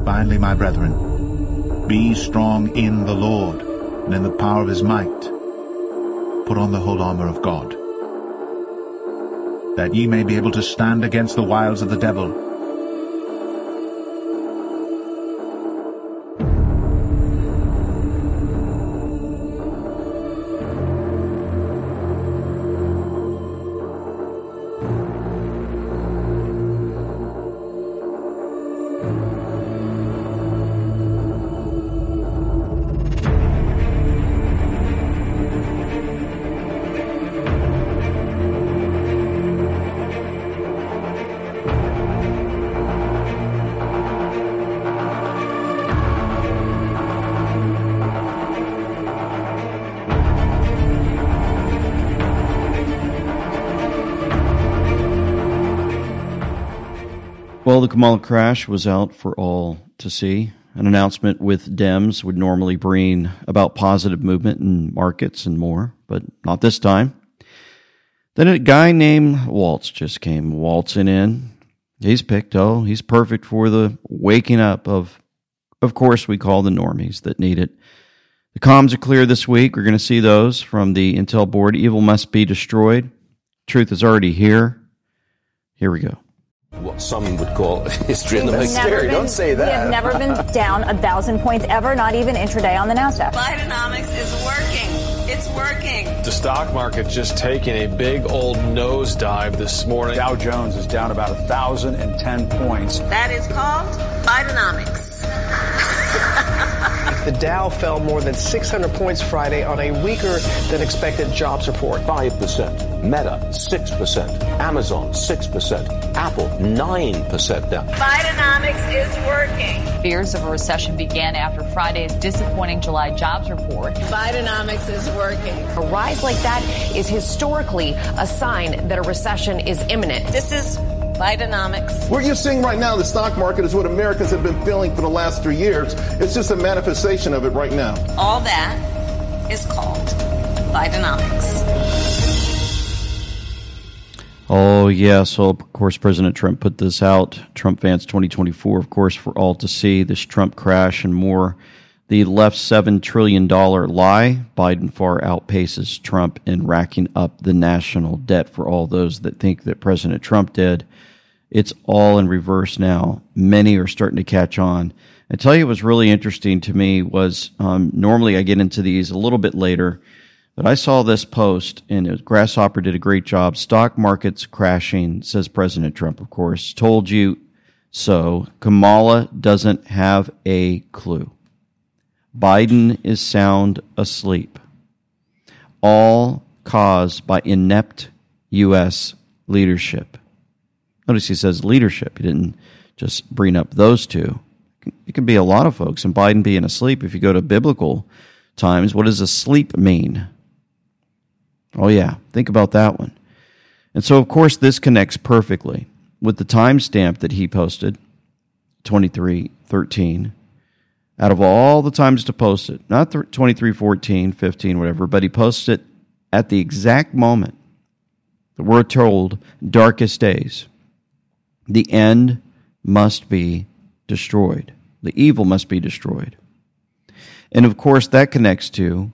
Finally, my brethren, be strong in the Lord and in the power of his might. Put on the whole armor of God, that ye may be able to stand against the wiles of the devil. Well, the Kamala crash was out for all to see. An announcement with Dems would normally bring about positive movement in markets and more, but not this time. Then a guy named Waltz just came waltzing in. He's picked, he's perfect for the waking up of course, we call the normies that need it. The comms are clear this week. We're going to see those from the Intel board. Evil must be destroyed. Truth is already here. Here we go. What some would call history in the making. Don't say that. We have never been down 1,000 points ever, not even intraday on the NASDAQ. Bidenomics is working. It's working. The stock market just taking a big old nosedive this morning. Dow Jones is down about 1,010 points. That is called Bidenomics. The Dow fell more than 600 points Friday on a weaker than expected jobs report. 5%. Meta, 6%. Amazon, 6%. Apple, 9% down. Bidenomics is working. Fears of a recession began after Friday's disappointing July jobs report. Bidenomics is working. A rise like that is historically a sign that a recession is imminent. This is Bidenomics. What you're seeing right now in the stock market is what Americans have been feeling for the last 3 years. It's just a manifestation of it right now. All that is called Bidenomics. Oh, yeah. So, of course, President Trump put this out. Trump Vance 2024, of course, for all to see. This Trump crash and more. The left's $7 trillion lie. Biden far outpaces Trump in racking up the national debt for all those that think that President Trump did. It's all in reverse now. Many are starting to catch on. I tell you what was really interesting to me was normally I get into these a little bit later, but I saw this post, and Grasshopper did a great job. Stock markets crashing, says President Trump, of course. Told you so. Kamala doesn't have a clue. Biden is sound asleep. All caused by inept U.S. leadership. Notice he says leadership. He didn't just bring up those two. It can be a lot of folks, and Biden being asleep. If you go to biblical times, what does asleep mean? Oh, yeah. Think about that one. And so, of course, this connects perfectly with the timestamp that he posted, 23:13. Out of all the times to post it, not 23:14, 15, whatever, but he posted it at the exact moment that we're told, darkest days. The end must be destroyed. The evil must be destroyed. And of course, that connects to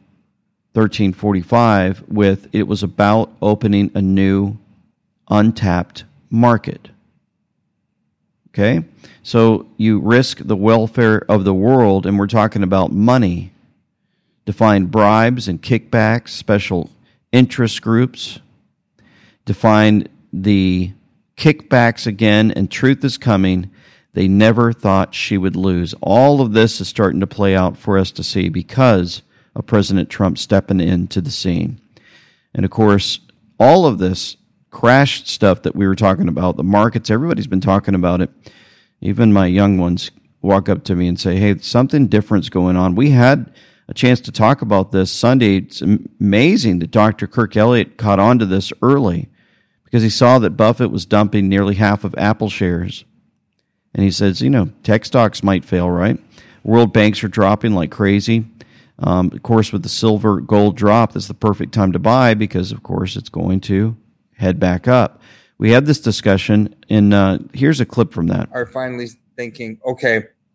1345 with it was about opening a new untapped market. Okay? So you risk the welfare of the world, and we're talking about money, to find bribes and kickbacks, special interest groups, to find the kickbacks again, and truth is coming. They never thought she would lose. All of this is starting to play out for us to see because of President Trump stepping into the scene. And of course, all of this crash stuff that we were talking about, the markets, everybody's been talking about it. Even my young ones walk up to me and say, hey, something different's going on. We had a chance to talk about this Sunday. It's amazing that Dr. Kirk Elliott caught on to this early because he saw that Buffett was dumping nearly half of Apple shares. And he says, tech stocks might fail, right? World banks are dropping like crazy. Of course, with the silver gold drop, that's the perfect time to buy because, of course, it's going to head back up. We had this discussion, and here's a clip from that. Are finally thinking, okay,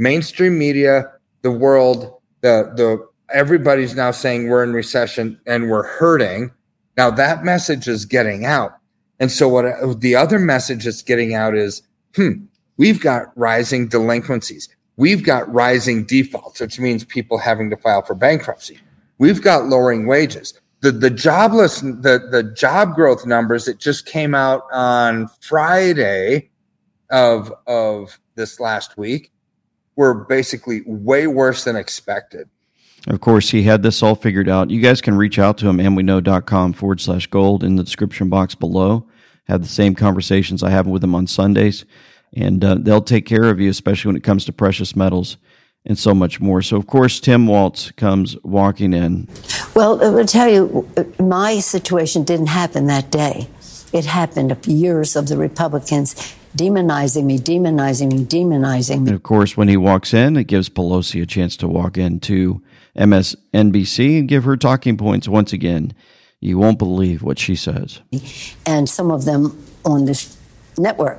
mainstream media, the world, the everybody's now saying we're in recession and we're hurting. Now that message is getting out. And so what the other message that's getting out is, we've got rising delinquencies. We've got rising defaults, which means people having to file for bankruptcy. We've got lowering wages. The job growth numbers that just came out on Friday of this last week were basically way worse than expected. Of course, he had this all figured out. You guys can reach out to him, amweknow.com/gold in the description box below. Have the same conversations I have with him on Sundays, and they'll take care of you, especially when it comes to precious metals and so much more. So, of course, Tim Waltz comes walking in. Well, I'll tell you, my situation didn't happen that day. It happened years of the Republicans demonizing me. And, of course, when he walks in, it gives Pelosi a chance to walk into MSNBC and give her talking points once again. You won't believe what she says. And some of them on this network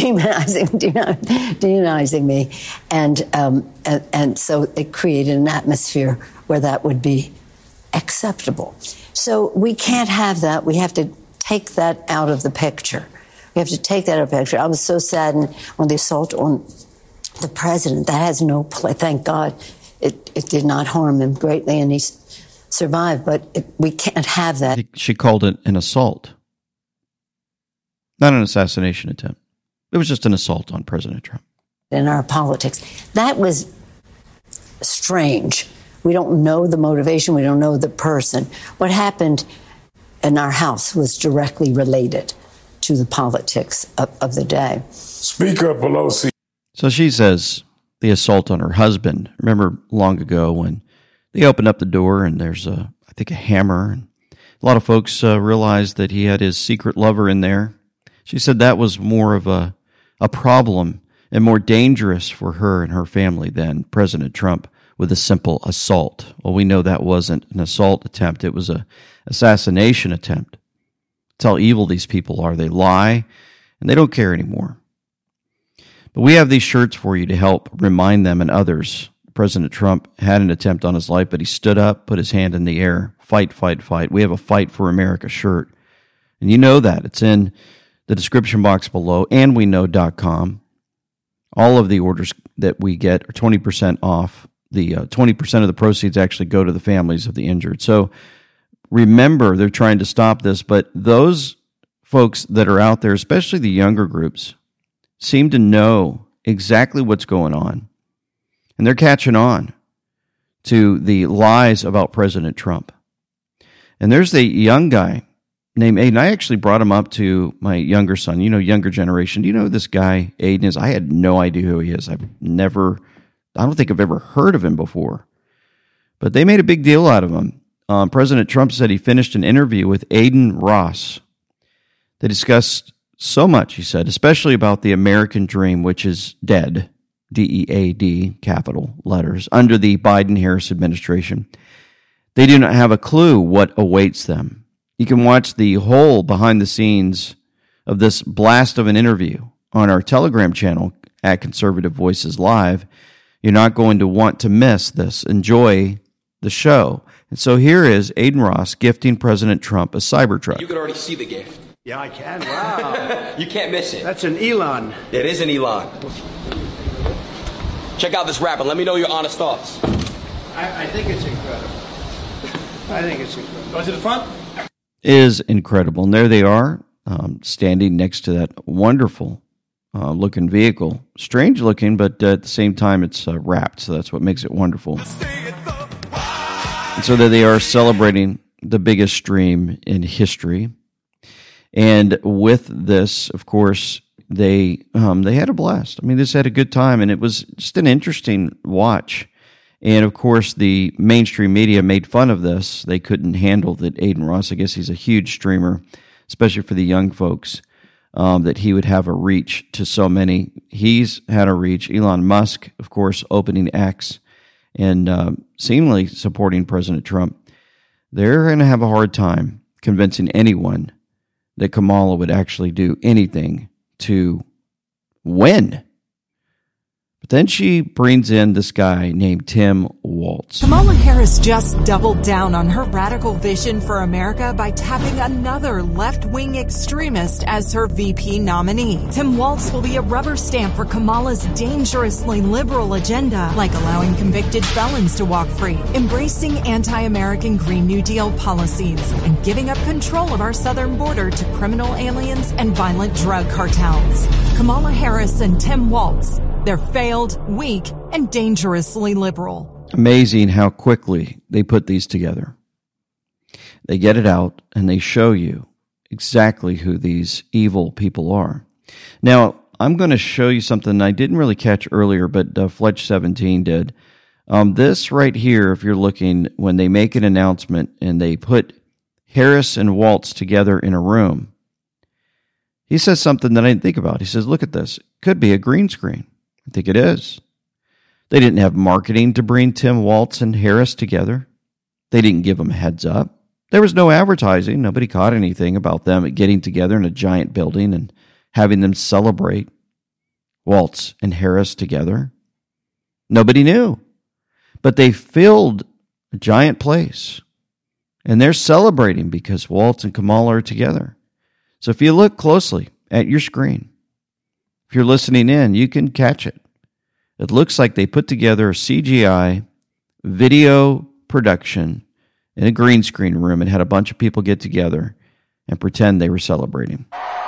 demonizing me. And so it created an atmosphere where that would be acceptable. So we can't have that. We have to take that out of the picture. We have to take that out of the picture. I was so saddened when the assault on the president. That has no place. Thank God it did not harm him greatly, and he survived. But we can't have that. She called it an assault, not an assassination attempt. It was just an assault on President Trump. In our politics, that was strange. We don't know the motivation. We don't know the person. What happened in our house was directly related to the politics of the day. Speaker Pelosi. So she says the assault on her husband. Remember long ago when they opened up the door and there's I think a hammer. And a lot of folks realized that he had his secret lover in there. She said that was more of a problem and more dangerous for her and her family than President Trump with a simple assault. Well, we know that wasn't an assault attempt. It was an assassination attempt. That's how evil these people are. They lie, and they don't care anymore. But we have these shirts for you to help remind them and others. President Trump had an attempt on his life, but he stood up, put his hand in the air. Fight, fight, fight. We have a Fight for America shirt. And you know that. It's in the description box below, andweknow.com. All of the orders that we get are 20% off. The 20% of the proceeds actually go to the families of the injured. So remember, they're trying to stop this, but those folks that are out there, especially the younger groups, seem to know exactly what's going on. And they're catching on to the lies about President Trump. And there's the young guy named Aiden. I actually brought him up to my younger son, younger generation. Do you know who this guy Aiden is? I had no idea who he is. I don't think I've ever heard of him before. But they made a big deal out of him. President Trump said he finished an interview with Aiden Ross. They discussed so much, he said, especially about the American dream, which is dead, DEAD, capital letters, under the Biden-Harris administration. They do not have a clue what awaits them. You can watch the whole behind the scenes of this blast of an interview on our Telegram channel at Conservative Voices Live. You're not going to want to miss this. Enjoy the show. And so here is Aiden Ross gifting President Trump a Cybertruck. You can already see the gift. Yeah, I can. Wow. You can't miss it. That's an Elon. It is an Elon. Check out this wrap and let me know your honest thoughts. I think it's incredible. Go to the front. Is incredible. And there they are, standing next to that wonderful looking vehicle. Strange looking, but at the same time, it's wrapped, so that's what makes it wonderful. And so there they are celebrating the biggest stream in history. And with this, of course, they had a blast. I mean, this had a good time, and it was just an interesting watch. And, of course, the mainstream media made fun of this. They couldn't handle that Aiden Ross, I guess he's a huge streamer, especially for the young folks, that he would have a reach to so many. He's had a reach. Elon Musk, of course, opening X and seemingly supporting President Trump. They're going to have a hard time convincing anyone that Kamala would actually do anything to win. But then she brings in this guy named Tim Walz. Kamala Harris just doubled down on her radical vision for America by tapping another left-wing extremist as her VP nominee. Tim Walz will be a rubber stamp for Kamala's dangerously liberal agenda, like allowing convicted felons to walk free, embracing anti-American Green New Deal policies, and giving up control of our southern border to criminal aliens and violent drug cartels. Kamala Harris and Tim Walz, they're failed, weak, and dangerously liberal. Amazing how quickly they put these together. They get it out and they show you exactly who these evil people are. Now, I'm going to show you something I didn't really catch earlier, but Fletch 17 did. This right here, if you're looking, when they make an announcement and they put Harris and Walz together in a room, he says something that I didn't think about. He says, look at this. It could be a green screen. I think it is. They didn't have marketing to bring Tim Walz and Harris together. They didn't give them a heads up. There was no advertising. Nobody caught anything about them getting together in a giant building and having them celebrate Walz and Harris together. Nobody knew. But they filled a giant place. And they're celebrating because Walz and Kamala are together. So if you look closely at your screen, if you're listening in, you can catch it. It looks like they put together a CGI video production in a green screen room and had a bunch of people get together and pretend they were celebrating.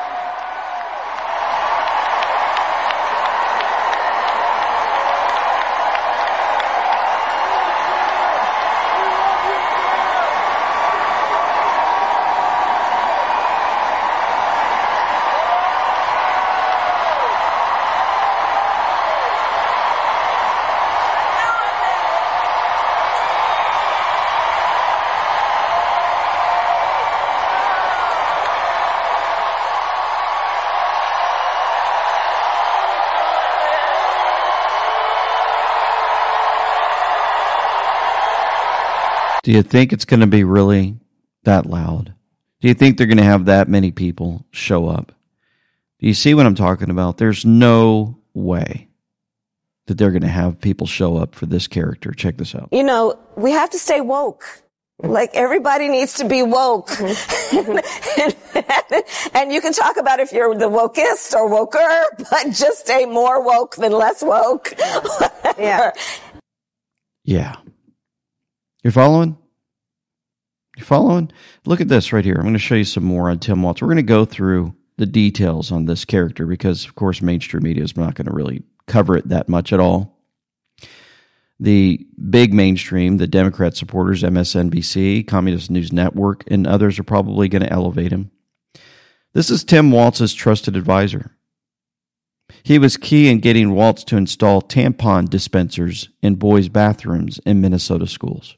Do you think it's going to be really that loud? Do you think they're going to have that many people show up? Do you see what I'm talking about? There's no way that they're going to have people show up for this character. Check this out. You know, we have to stay woke. Like, everybody needs to be woke. And you can talk about if you're the wokest or woker, but just stay more woke than less woke. Yeah. You're following? You're following? Look at this right here. I'm going to show you some more on Tim Walz. We're going to go through the details on this character because, of course, mainstream media is not going to really cover it that much at all. The big mainstream, the Democrat supporters, MSNBC, Communist News Network, and others are probably going to elevate him. This is Tim Walz's trusted advisor. He was key in getting Walz to install tampon dispensers in boys' bathrooms in Minnesota schools.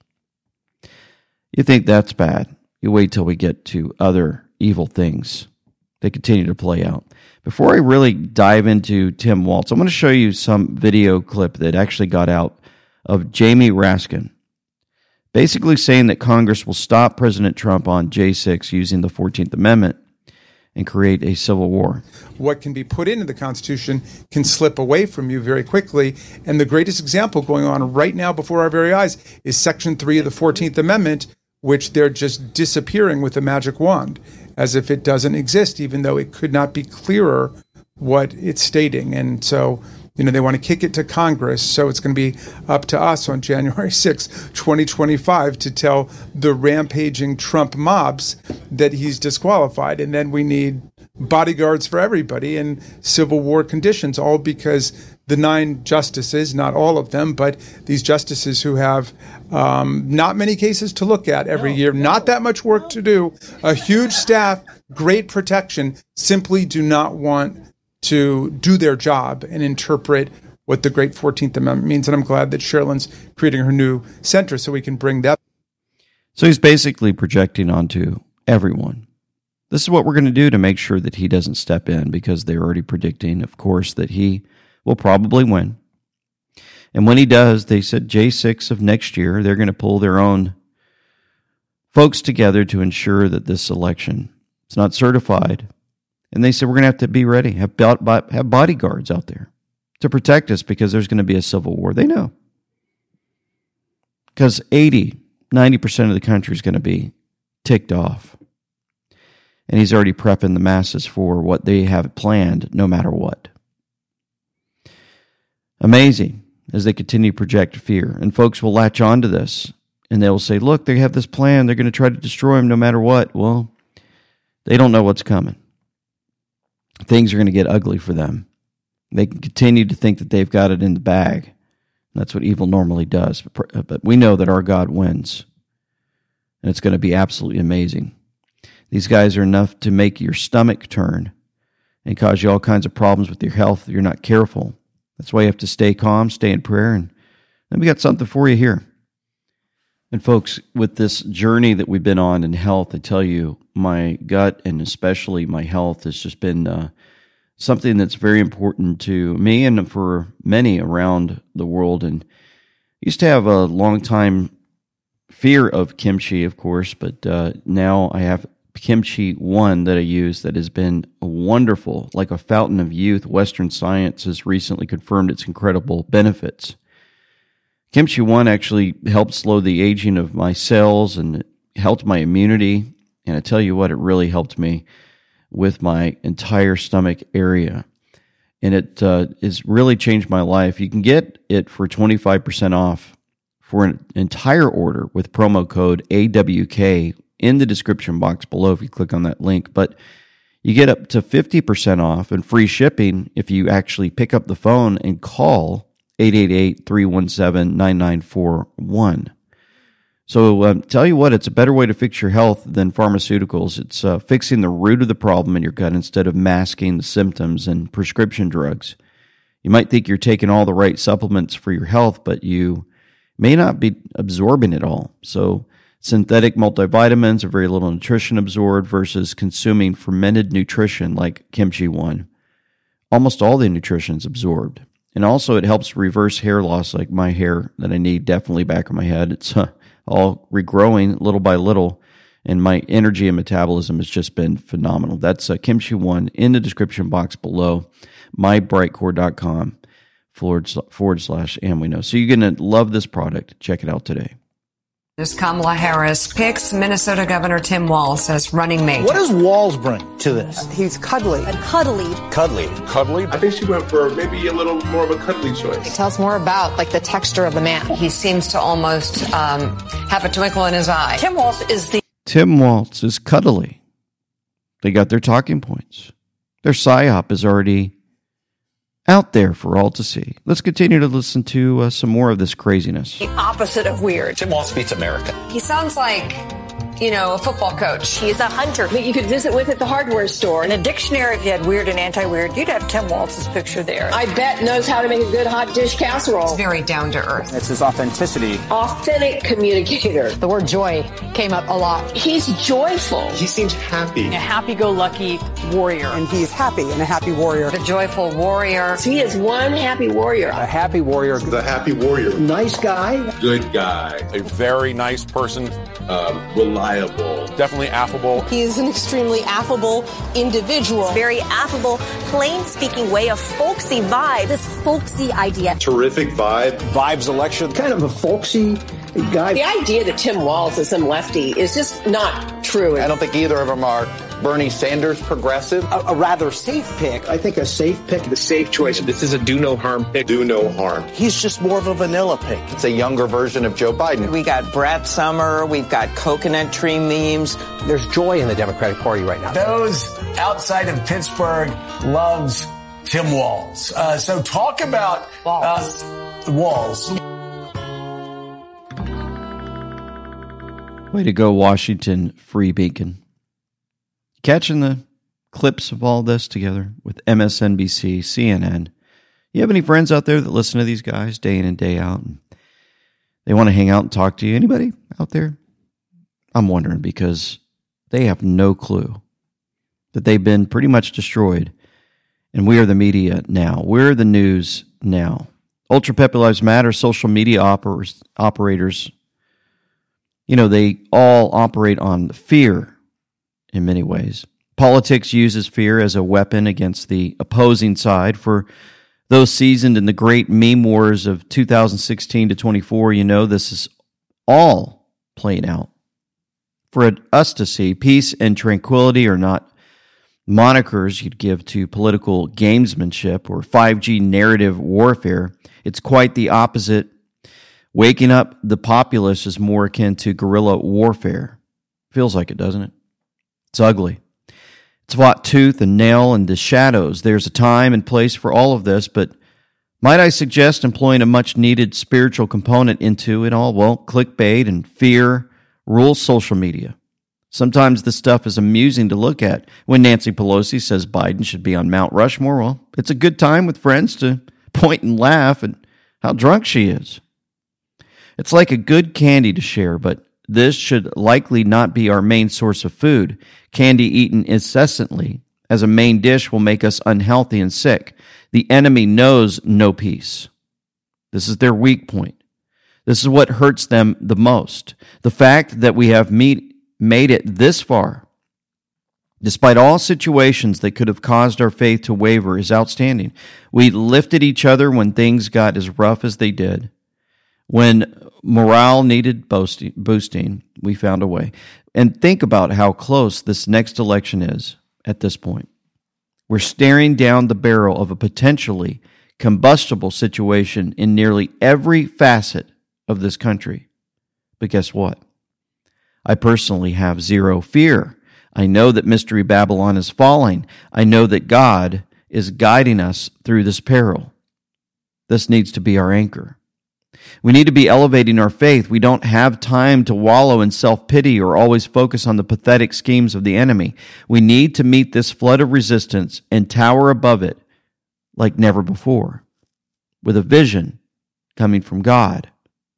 You think that's bad? You wait till we get to other evil things that continue to play out. Before I really dive into Tim Walz, I'm going to show you some video clip that actually got out of Jamie Raskin, basically saying that Congress will stop President Trump on J6 using the 14th Amendment and create a civil war. What can be put into the Constitution can slip away from you very quickly. And the greatest example going on right now before our very eyes is Section 3 of the 14th Amendment, which they're just disappearing with a magic wand, as if it doesn't exist, even though it could not be clearer what it's stating. And so, they want to kick it to Congress, so it's going to be up to us on January 6, 2025, to tell the rampaging Trump mobs that he's disqualified. And then we need bodyguards for everybody in civil war conditions, all because the 9 justices, not all of them, but these justices who have not many cases to look at every year, not that much work to do, a huge staff, great protection, simply do not want to do their job and interpret what the great 14th Amendment means. And I'm glad that Sherilyn's creating her new center so we can bring that. So he's basically projecting onto everyone. This is what we're going to do to make sure that he doesn't step in, because they're already predicting, of course, that he will probably win. And when he does, they said J6 of next year, they're going to pull their own folks together to ensure that this election is not certified. And they said, we're going to have to be ready, have bodyguards out there. to protect us because there's going to be a civil war. They know. Because 90% of the country is going to be ticked off. And he's already prepping the masses for what they have planned, no matter what. Amazing as they continue to project fear. And folks will latch on to this. And they'll say, look, they have this plan. They're going to try to destroy him no matter what. Well, they don't know what's coming. Things are going to get ugly for them. They can continue to think that they've got it in the bag. That's what evil normally does. But we know that our God wins. And it's going to be absolutely amazing. These guys are enough to make your stomach turn and cause you all kinds of problems with your health if you're not careful. That's why you have to stay calm, stay in prayer, and then we got something for you here. And folks, with this journey that we've been on in health, I tell you, my gut and especially my health has just been something that's very important to me and for many around the world. And I used to have a long time fear of kimchi, of course, but now I have Kimchi One that I use that has been wonderful, like a fountain of youth. Western science has recently confirmed its incredible benefits. Kimchi One actually helped slow the aging of my cells and it helped my immunity. And I tell you what, it really helped me with my entire stomach area. And it has really changed my life. You can get it for 25% off for an entire order with promo code AWK in the description box below if you click on that link. But you get up to 50% off and free shipping if you actually pick up the phone and call 888-317-9941. So tell you what, it's a better way to fix your health than pharmaceuticals. It's fixing the root of the problem in your gut instead of masking the symptoms and prescription drugs. You might think you're taking all the right supplements for your health, but you may not be absorbing it all. So synthetic multivitamins are very little nutrition absorbed versus consuming fermented nutrition like Kimchi One. Almost all the nutrition is absorbed. And also it helps reverse hair loss like my hair that I need definitely back on my head. It's all regrowing little by little, and my energy and metabolism has just been phenomenal. That's Kimchi One in the description box below, mybrightcore.com/and-we-know. So you're going to love this product. Check it out today. As Kamala Harris picks Minnesota Governor Tim Walz as running mate. What does Walz bring to this? He's cuddly. Cuddly. Cuddly? I think she went for maybe a little more of a cuddly choice. It tells more about the texture of the man. He seems to almost have a twinkle in his eye. Tim Walz is cuddly. They got their talking points. Their psyop is already out there for all to see. Let's continue to listen to some more of this craziness. The opposite of weird. Tim Walz beats America. He sounds like, a football coach. He's a hunter that you could visit with at the hardware store. In a dictionary, if you had weird and anti-weird, you'd have Tim Walz's picture there. I bet knows how to make a good hot dish casserole. He's very down to earth. It's his authenticity. Authentic communicator. The word joy came up a lot. He's joyful. He seems happy. A happy-go-lucky warrior. And he's happy and a happy warrior. The joyful warrior. He is one happy warrior. A happy warrior. The happy warrior. Nice guy. Good guy. A very nice person. Reliable. Definitely affable. He's an extremely affable individual. Very affable, plain-speaking way, a folksy vibe. This folksy idea. Terrific vibe. Vibes election. Kind of a folksy guy. The idea that Tim Walz is some lefty is just not true. I don't think either of them are Bernie Sanders progressive. A rather safe pick. I think a safe pick. The safe choice. This is a do no harm pick. Do no harm. He's just more of a vanilla pick. It's a younger version of Joe Biden. We got Brett Summer. We've got coconut tree memes. There's joy in the Democratic Party right now. Those outside of Pittsburgh loves Tim Walz. So talk about Walz. Way to go, Washington Free Beacon. Catching the clips of all this together with MSNBC, CNN. You have any friends out there that listen to these guys day in and day out? And they want to hang out and talk to you? Anybody out there? I'm wondering because they have no clue that they've been pretty much destroyed. And we are the media now. We're the news now. Ultra Peppy Lives Matter, social media operators, they all operate on fear in many ways. Politics uses fear as a weapon against the opposing side for Those seasoned in the great meme wars of 2016 to 24, you know this is all playing out. For us to see, peace and tranquility are not monikers you'd give to political gamesmanship or 5G narrative warfare. It's quite the opposite. Waking up the populace is more akin to guerrilla warfare. Feels like it, doesn't it? It's ugly. It's fought tooth and nail in the shadows. There's a time and place for all of this, but might I suggest employing a much-needed spiritual component into it all? Well, clickbait and fear rules social media. Sometimes this stuff is amusing to look at. When Nancy Pelosi says Biden should be on Mount Rushmore, well, it's a good time with friends to point and laugh at how drunk she is. It's like a good candy to share, but this should likely not be our main source of food. Candy eaten incessantly as a main dish will make us unhealthy and sick. The enemy knows no peace. This is their weak point. This is what hurts them the most. The fact that we have made it this far, despite all situations that could have caused our faith to waver, is outstanding. We lifted each other when things got as rough as they did. When morale needed boosting, we found a way. And think about how close this next election is at this point. We're staring down the barrel of a potentially combustible situation in nearly every facet of this country. But guess what? I personally have zero fear. I know that Mystery Babylon is falling. I know that God is guiding us through this peril. This needs to be our anchor. We need to be elevating our faith. We don't have time to wallow in self-pity or always focus on the pathetic schemes of the enemy. We need to meet this flood of resistance and tower above it like never before, with a vision coming from God.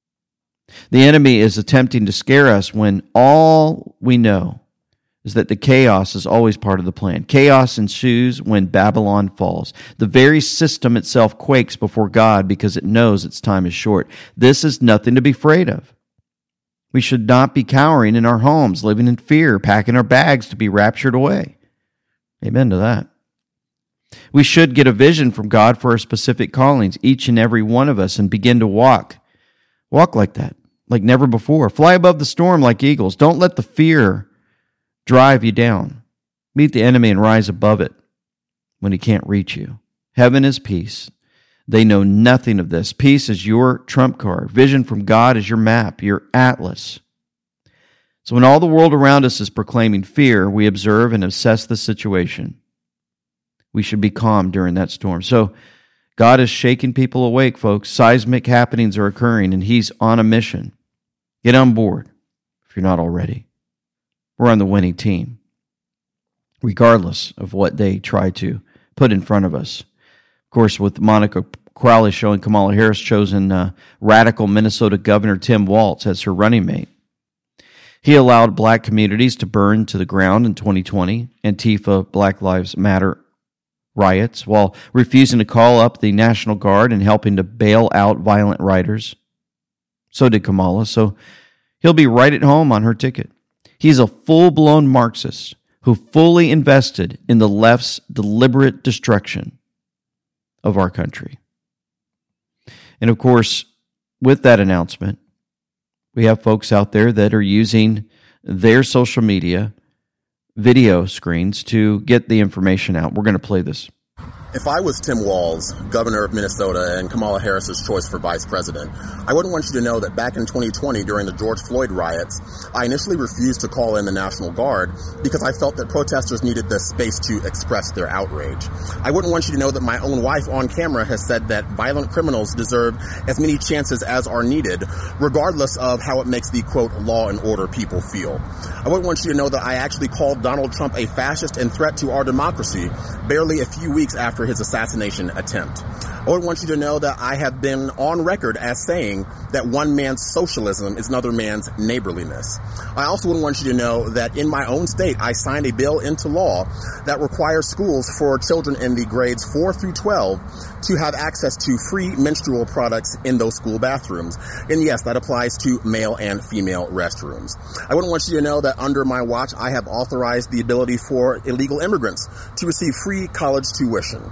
The enemy is attempting to scare us when all we know is that the chaos is always part of the plan. Chaos ensues when Babylon falls. The very system itself quakes before God because it knows its time is short. This is nothing to be afraid of. We should not be cowering in our homes, living in fear, packing our bags to be raptured away. Amen to that. We should get a vision from God for our specific callings, each and every one of us, and begin to walk like that, like never before. Fly above the storm like eagles. Don't let the fear drive you down. Meet the enemy and rise above it when he can't reach you. Heaven is peace. They know nothing of this. Peace is your trump card. Vision from God is your map, your atlas. So when all the world around us is proclaiming fear, we observe and assess the situation. We should be calm during that storm. So God is shaking people awake, folks. Seismic happenings are occurring, and he's on a mission. Get on board if you're not already. We're on the winning team, regardless of what they try to put in front of us. Of course, with Monica Crowley showing Kamala Harris chosen radical Minnesota Governor Tim Walz as her running mate. He allowed black communities to burn to the ground in 2020, Antifa, Black Lives Matter riots, while refusing to call up the National Guard and helping to bail out violent rioters. So did Kamala, so he'll be right at home on her ticket. He's a full-blown Marxist who fully invested in the left's deliberate destruction of our country. And of course, with that announcement, we have folks out there that are using their social media video screens to get the information out. We're going to play this. If I was Tim Walz, governor of Minnesota, and Kamala Harris's choice for vice president, I wouldn't want you to know that back in 2020 during the George Floyd riots, I initially refused to call in the National Guard because I felt that protesters needed the space to express their outrage. I wouldn't want you to know that my own wife on camera has said that violent criminals deserve as many chances as are needed, regardless of how it makes the, quote, law and order people feel. I wouldn't want you to know that I actually called Donald Trump a fascist and threat to our democracy barely a few weeks after his assassination attempt. I would want you to know that I have been on record as saying that one man's socialism is another man's neighborliness. I also would want you to know that in my own state, I signed a bill into law that requires schools for children in the grades 4 through 12 to have access to free menstrual products in those school bathrooms. And yes, that applies to male and female restrooms. I wouldn't want you to know that under my watch, I have authorized the ability for illegal immigrants to receive free college tuition.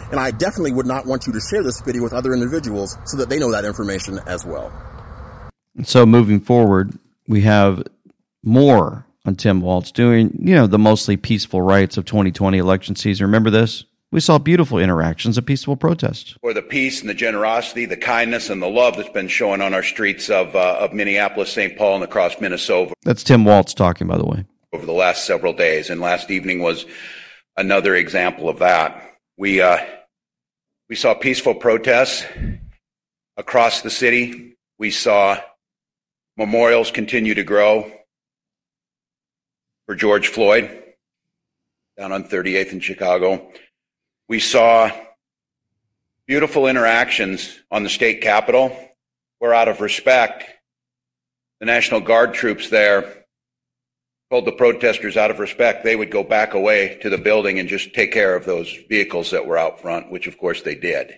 And I definitely would not want you to share this video with other individuals so that they know that information as well. So moving forward, we have more on Tim Walz doing, the mostly peaceful rights of 2020 election season. Remember this? We saw beautiful interactions of peaceful protests. For the peace and the generosity, the kindness and the love that's been shown on our streets of Minneapolis, St. Paul, and across Minnesota. That's Tim Walz talking, by the way. Over the last several days, and last evening was another example of that. We saw peaceful protests across the city. We saw memorials continue to grow for George Floyd down on 38th in Chicago. We saw beautiful interactions on the state capitol where, out of respect, the National Guard troops there told the protesters, out of respect, they would go back away to the building and just take care of those vehicles that were out front, which of course they did.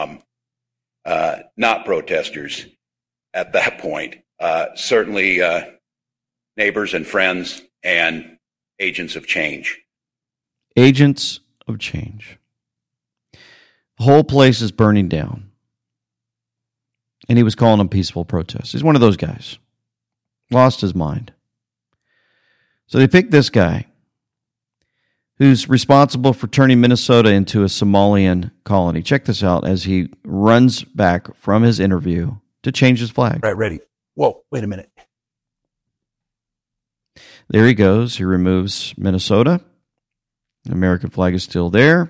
Not protesters at that point. Certainly neighbors and friends and agents of change. Agents of change. The whole place is burning down. And he was calling them peaceful protests. He's one of those guys. Lost his mind. So they picked this guy who's responsible for turning Minnesota into a Somalian colony. Check this out as he runs back from his interview to change his flag. Right, ready. Whoa, wait a minute. There he goes. He removes Minnesota. The American flag is still there.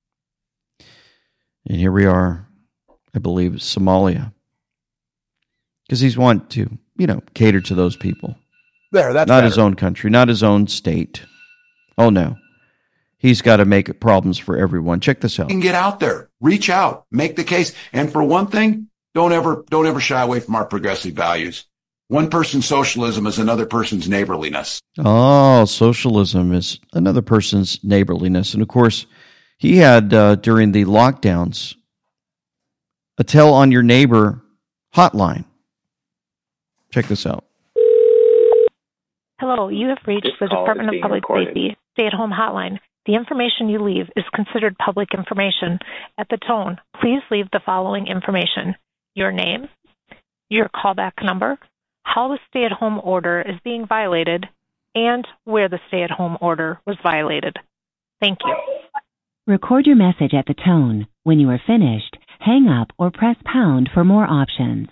And here we are, I believe, Somalia. Because he's wanting to, cater to those people. There, that's not better. His own country, not his own state. Oh, no. He's got to make problems for everyone. Check this out. You can get out there, reach out, make the case. And for one thing, don't ever shy away from our progressive values. One person's socialism is another person's neighborliness. Oh, socialism is another person's neighborliness. And of course, he had, during the lockdowns, a tell on your neighbor hotline. Check this out. Hello, you have reached the Department of Public Safety stay-at-home hotline. The information you leave is considered public information. At the tone, please leave the following information: your name, your callback number, how the stay-at-home order is being violated, and where the stay-at-home order was violated. Thank you. Record your message at the tone. When you are finished, hang up or press pound for more options.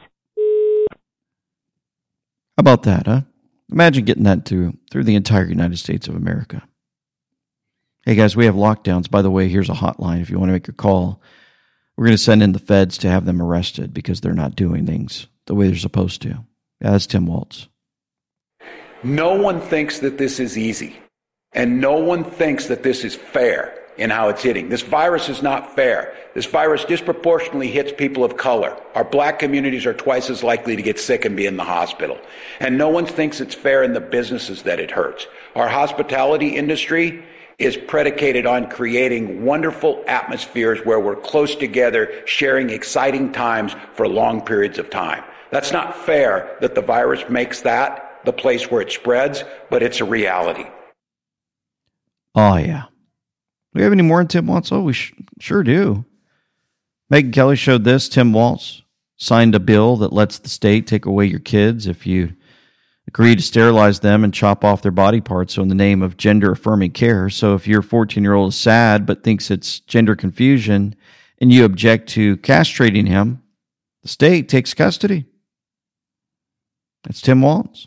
How about that, huh? Imagine getting that through the entire United States of America. Hey, guys, we have lockdowns. By the way, here's a hotline if you want to make a call. We're going to send in the feds to have them arrested because they're not doing things the way they're supposed to. Yeah, that's Tim Walz. No one thinks that this is easy, and no one thinks that this is fair in how it's hitting. This virus is not fair. This virus disproportionately hits people of color. Our black communities are twice as likely to get sick and be in the hospital. And no one thinks it's fair in the businesses that it hurts. Our hospitality industry is predicated on creating wonderful atmospheres where we're close together, sharing exciting times for long periods of time. That's not fair that the virus makes that the place where it spreads, but it's a reality. Oh, yeah. Do we have any more on Tim Walz? Oh, we sure do. Megyn Kelly showed this. Tim Walz signed a bill that lets the state take away your kids if you agree to sterilize them and chop off their body parts, so in the name of gender-affirming care. So if your 14-year-old is sad but thinks it's gender confusion and you object to castrating him, the state takes custody. That's Tim Walz.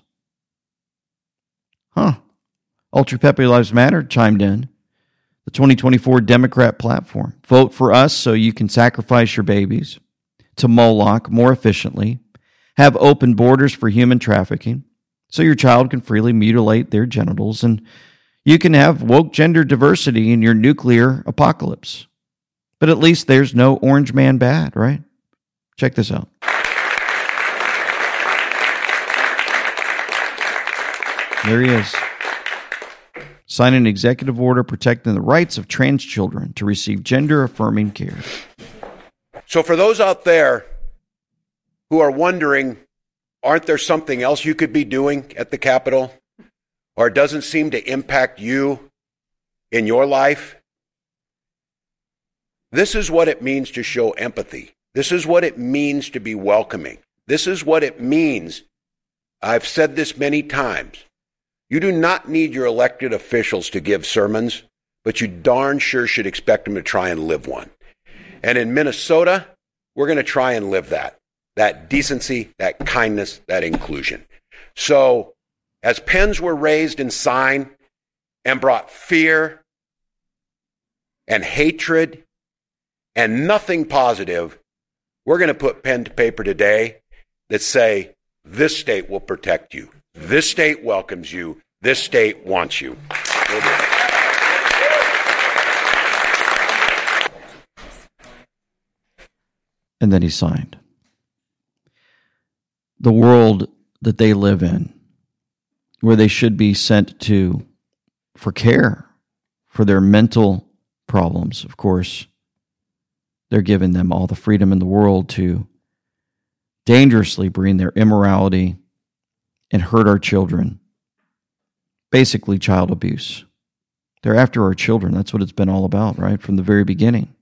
Huh. Ultra Peppy Lives Matter chimed in. The 2024 Democrat platform. Vote for us so you can sacrifice your babies to Moloch more efficiently. Have open borders for human trafficking so your child can freely mutilate their genitals. And you can have woke gender diversity in your nuclear apocalypse. But at least there's no orange man bad, right? Check this out. There he is. Sign an executive order protecting the rights of trans children to receive gender-affirming care. So for those out there who are wondering, aren't there something else you could be doing at the Capitol? Or it doesn't seem to impact you in your life? This is what it means to show empathy. This is what it means to be welcoming. This is what it means. I've said this many times. You do not need your elected officials to give sermons, but you darn sure should expect them to try and live one. And in Minnesota, we're going to try and live that decency, that kindness, that inclusion. So as pens were raised in sign and brought fear and hatred and nothing positive, we're going to put pen to paper today that say, this state will protect you. This state welcomes you. This state wants you. And then he signed. The world that they live in, where they should be sent to for care for their mental problems, of course, they're giving them all the freedom in the world to dangerously bring their immorality and hurt our children. Basically, child abuse. They're after our children. That's what it's been all about, right? From the very beginning.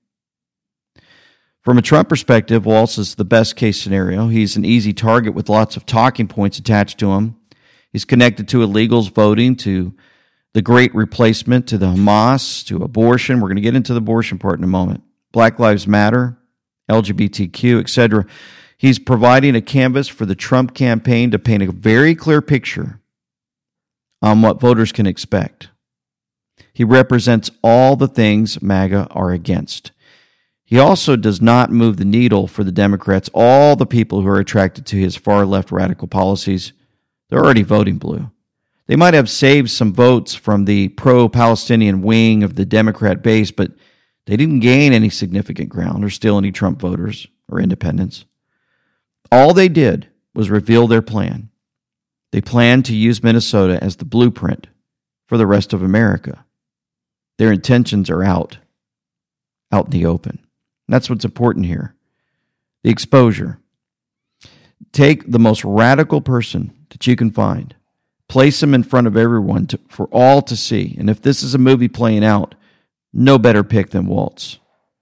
From a Trump perspective, Waltz is the best case scenario. He's an easy target with lots of talking points attached to him. He's connected to illegals voting, to the great replacement, to the Hamas, to abortion. We're going to get into the abortion part in a moment. Black Lives Matter, LGBTQ, etc. He's providing a canvas for the Trump campaign to paint a very clear picture on what voters can expect. He represents all the things MAGA are against. He also does not move the needle for the Democrats. All the people who are attracted to his far-left radical policies, they're already voting blue. They might have saved some votes from the pro-Palestinian wing of the Democrat base, but they didn't gain any significant ground or steal any Trump voters or independents. All they did was reveal their plan. They planned to use Minnesota as the blueprint for the rest of America. Their intentions are out in the open. And that's what's important here. The exposure. Take the most radical person that you can find, place him in front of everyone for all to see. And if this is a movie playing out, no better pick than Waltz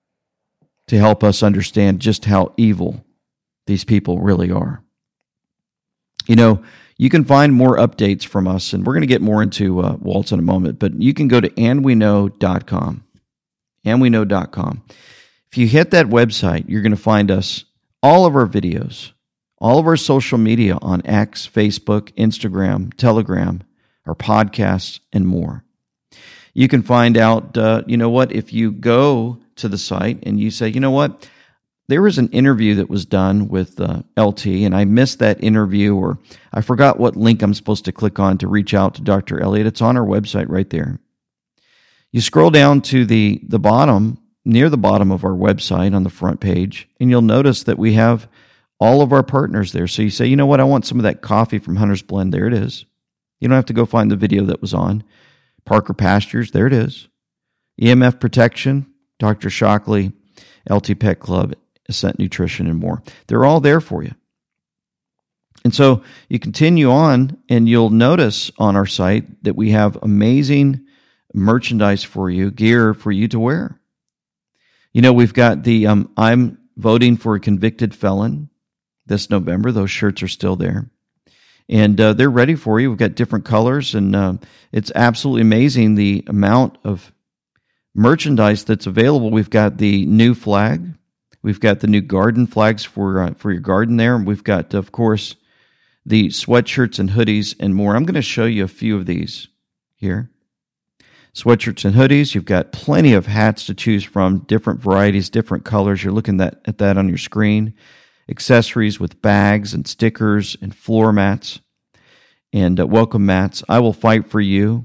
to help us understand just how evil these people really are. You know, you can find more updates from us, and we're going to get more into Waltz in a moment, but you can go to andweknow.com. andweknow.com. If you hit that website, you're going to find us, all of our videos, all of our social media on X, Facebook, Instagram, Telegram, our podcasts, and more. You can find out, if you go to the site and you say, you know what, there was an interview that was done with LT, and I missed that interview, or I forgot what link I'm supposed to click on to reach out to Dr. Elliott. It's on our website right there. You scroll down to the bottom, near the bottom of our website on the front page, and you'll notice that we have all of our partners there. So you say, you know what, I want some of that coffee from Hunter's Blend. There it is. You don't have to go find the video that was on. Parker Pastures, there it is. EMF Protection, Dr. Shockley, LT Pet Club, Ascent Nutrition, and more. They're all there for you. And so you continue on, and you'll notice on our site that we have amazing merchandise for you, gear for you to wear. You know, we've got the I'm voting for a convicted felon this November. Those shirts are still there. And they're ready for you. We've got different colors, and it's absolutely amazing the amount of merchandise that's available. We've got the new flag. We've got the new garden flags for your garden there. And we've got, of course, the sweatshirts and hoodies and more. I'm going to show you a few of these here. Sweatshirts and hoodies. You've got plenty of hats to choose from, different varieties, different colors. You're looking at that on your screen. Accessories with bags and stickers and floor mats and welcome mats. I will fight for you.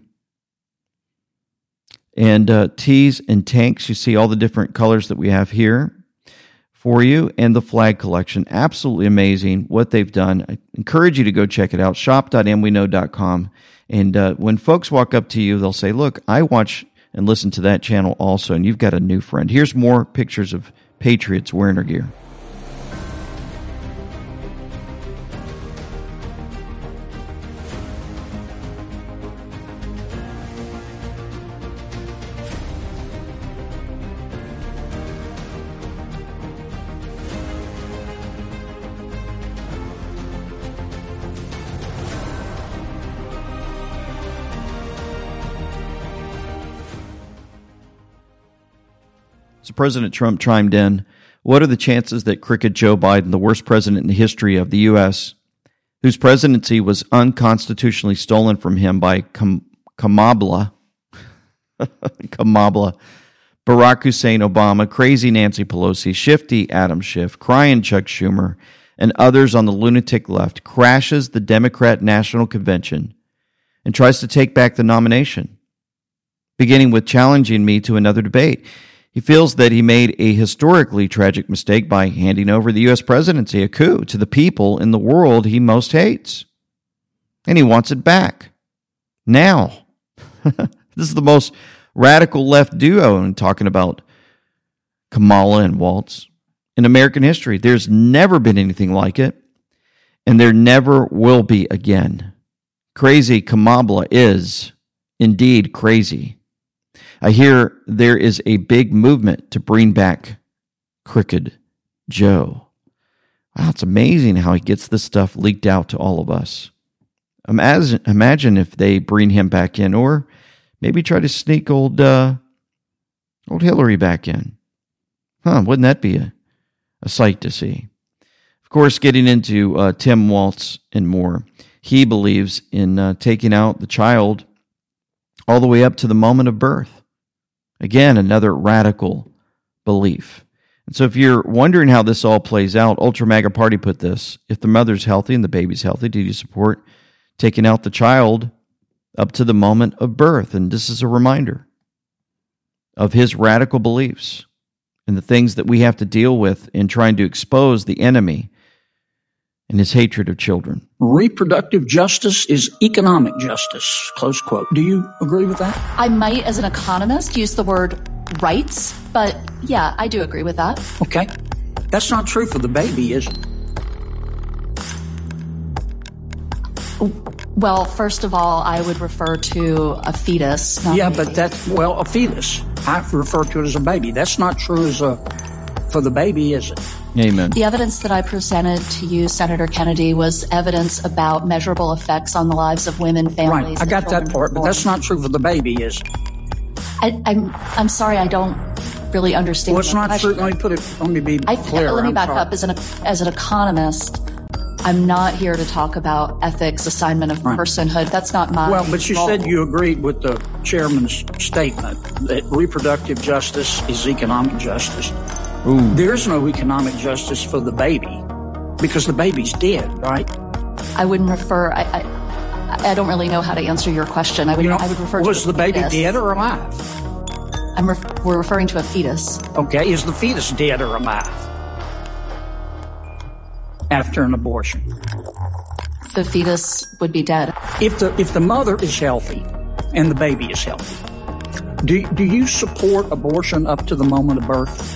And tees and tanks. You see all the different colors that we have here for you, and the flag collection. Absolutely amazing what they've done. I encourage you to go check it out. Shop.andweknow.com. And when folks walk up to you, they'll say, look, I watch and listen to that channel also, and you've got a new friend. Here's more pictures of patriots wearing their gear. So President Trump chimed in, what are the chances that crooked Joe Biden, the worst president in the history of the U.S., whose presidency was unconstitutionally stolen from him by Kamala, Barack Hussein Obama, crazy Nancy Pelosi, shifty Adam Schiff, crying Chuck Schumer, and others on the lunatic left, crashes the Democrat National Convention and tries to take back the nomination, beginning with challenging me to another debate. He feels that he made a historically tragic mistake by handing over the U.S. presidency, a coup, to the people in the world he most hates. And he wants it back. Now. This is the most radical left duo, and talking about Kamala and Waltz, in American history. There's never been anything like it, and there never will be again. Crazy Kamala is indeed crazy. I hear there is a big movement to bring back Crooked Joe. Wow, it's amazing how he gets this stuff leaked out to all of us. Imagine if they bring him back in, or maybe try to sneak old Hillary back in. Wouldn't that be a sight to see? Of course, getting into Tim Walz and more, he believes in taking out the child all the way up to the moment of birth. Again, another radical belief. And so if you're wondering how this all plays out, Ultra MAGA Party put this: if the mother's healthy and the baby's healthy, do you support taking out the child up to the moment of birth? And this is a reminder of his radical beliefs and the things that we have to deal with in trying to expose the enemy and his hatred of children. Reproductive justice is economic justice, close quote. Do you agree with that? I might, as an economist, use the word rights, but yeah, I do agree with that. Okay. That's not true for the baby, is it? Well, first of all, I would refer to a fetus. Yeah, but that's, well, a fetus. I refer to it as a baby. That's not true for the baby, is it? Amen. The evidence that I presented to you, Senator Kennedy, was evidence about measurable effects on the lives of women, families. Right, I got that part, but that's not true for the baby, is it? I'm sorry, I don't really understand. Well, it's not true. Let me be clear. Let me back up. As an economist, I'm not here to talk about ethics, assignment of personhood. That's not my Well, but you role. said you agreed with the chairman's statement that reproductive justice is economic justice. Ooh. There's no economic justice for the baby because the baby's dead, right? I wouldn't refer. I don't really know how to answer your question. I would refer to was the baby fetus. dead or alive? We're referring to a fetus. Okay, is the fetus dead or alive after an abortion? The fetus would be dead. If the mother is healthy and the baby is healthy, do you support abortion up to the moment of birth?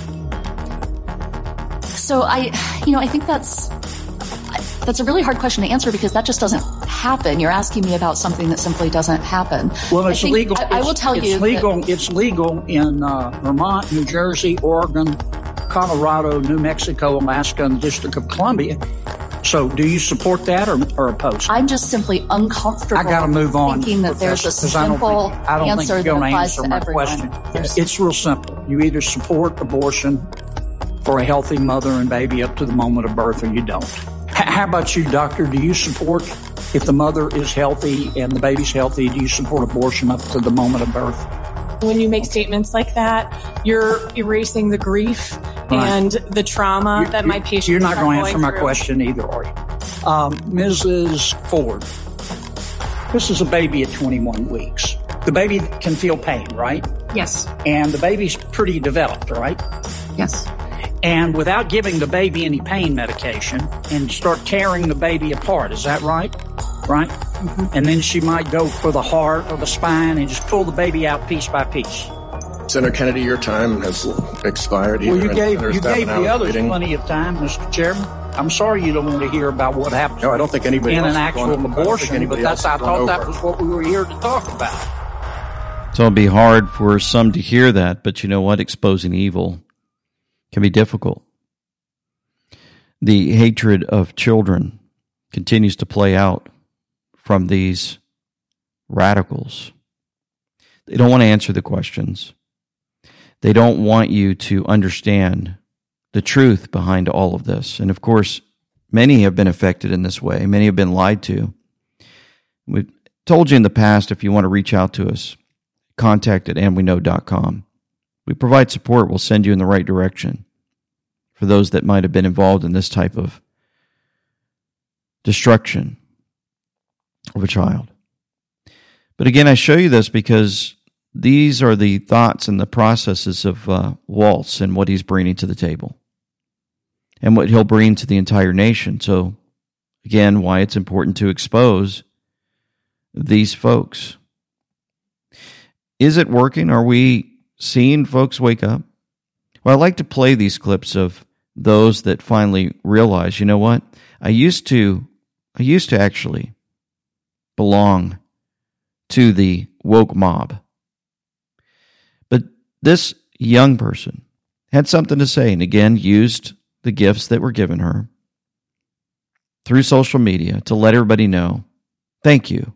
So I think that's a really hard question to answer because that just doesn't happen. You're asking me about something that simply doesn't happen. Well, it's legal. I will tell you. It's legal in Vermont, New Jersey, Oregon, Colorado, New Mexico, Alaska, and the District of Columbia. So do you support that or oppose? I'm just simply uncomfortable. I got to move on. Thinking that there's a simple answer that applies to everyone. It's real simple. You either support abortion for a healthy mother and baby up to the moment of birth or you don't. How about you, doctor? Do you support, if the mother is healthy and the baby's healthy, do you support abortion up to the moment of birth? When you make statements like that, you're erasing the grief and the trauma that my patients are going through. You're not going to answer my question either, are you? Mrs. Ford, this is a baby at 21 weeks. The baby can feel pain, right? Yes. And the baby's pretty developed, right? Yes. And without giving the baby any pain medication and start tearing the baby apart, is that right? Right? Mm-hmm. And then she might go for the heart or the spine and just pull the baby out piece by piece. Senator Kennedy, your time has expired. Well, you gave the others plenty of time, Mr. Chairman. I'm sorry you don't want to hear about what happened. No, I don't think anybody in else an actual abortion, but I thought that was what we were here to talk about. So it'll be hard for some to hear that, but you know what? Exposing evil can be difficult. The hatred of children continues to play out from these radicals. They don't want to answer the questions. They don't want you to understand the truth behind all of this. And of course, many have been affected in this way. Many have been lied to. We've told you in the past, if you want to reach out to us, contact@andweknow.com. We provide support. We'll send you in the right direction for those that might have been involved in this type of destruction of a child. But again, I show you this because these are the thoughts and the processes of Waltz and what he's bringing to the table and what he'll bring to the entire nation. So again, why it's important to expose these folks. Is it working? Are we seeing folks wake up? Well, I like to play these clips of those that finally realize, you know what? I used to actually belong to the woke mob. But this young person had something to say, and again, used the gifts that were given her through social media to let everybody know, thank you.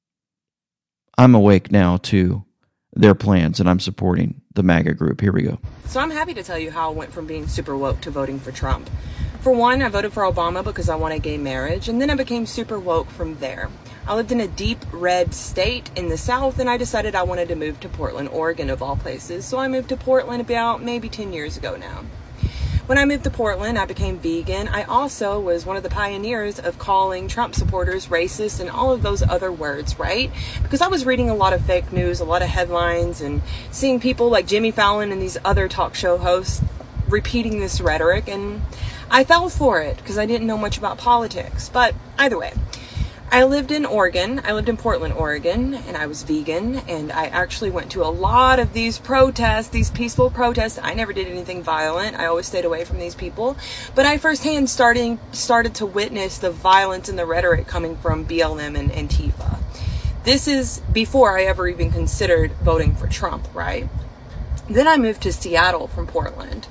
I'm awake now to their plans, and I'm supporting the MAGA group. Here we go. So I'm happy to tell you how I went from being super woke to voting for Trump. For one, I voted for Obama because I wanted gay marriage, and then I became super woke from there. I lived in a deep red state in the South, and I decided I wanted to move to Portland, Oregon, of all places. So I moved to Portland about maybe 10 years ago now. When I moved to Portland, I became vegan. I also was one of the pioneers of calling Trump supporters racist and all of those other words, right? Because I was reading a lot of fake news, a lot of headlines, and seeing people like Jimmy Fallon and these other talk show hosts repeating this rhetoric, and I fell for it because I didn't know much about politics. But either way, I lived in Oregon. I lived in Portland, Oregon, and I was vegan, and I actually went to a lot of these protests, these peaceful protests. I never did anything violent. I always stayed away from these people. But I firsthand started to witness the violence and the rhetoric coming from BLM and Antifa. This is before I ever even considered voting for Trump, right? Then I moved to Seattle from Portland.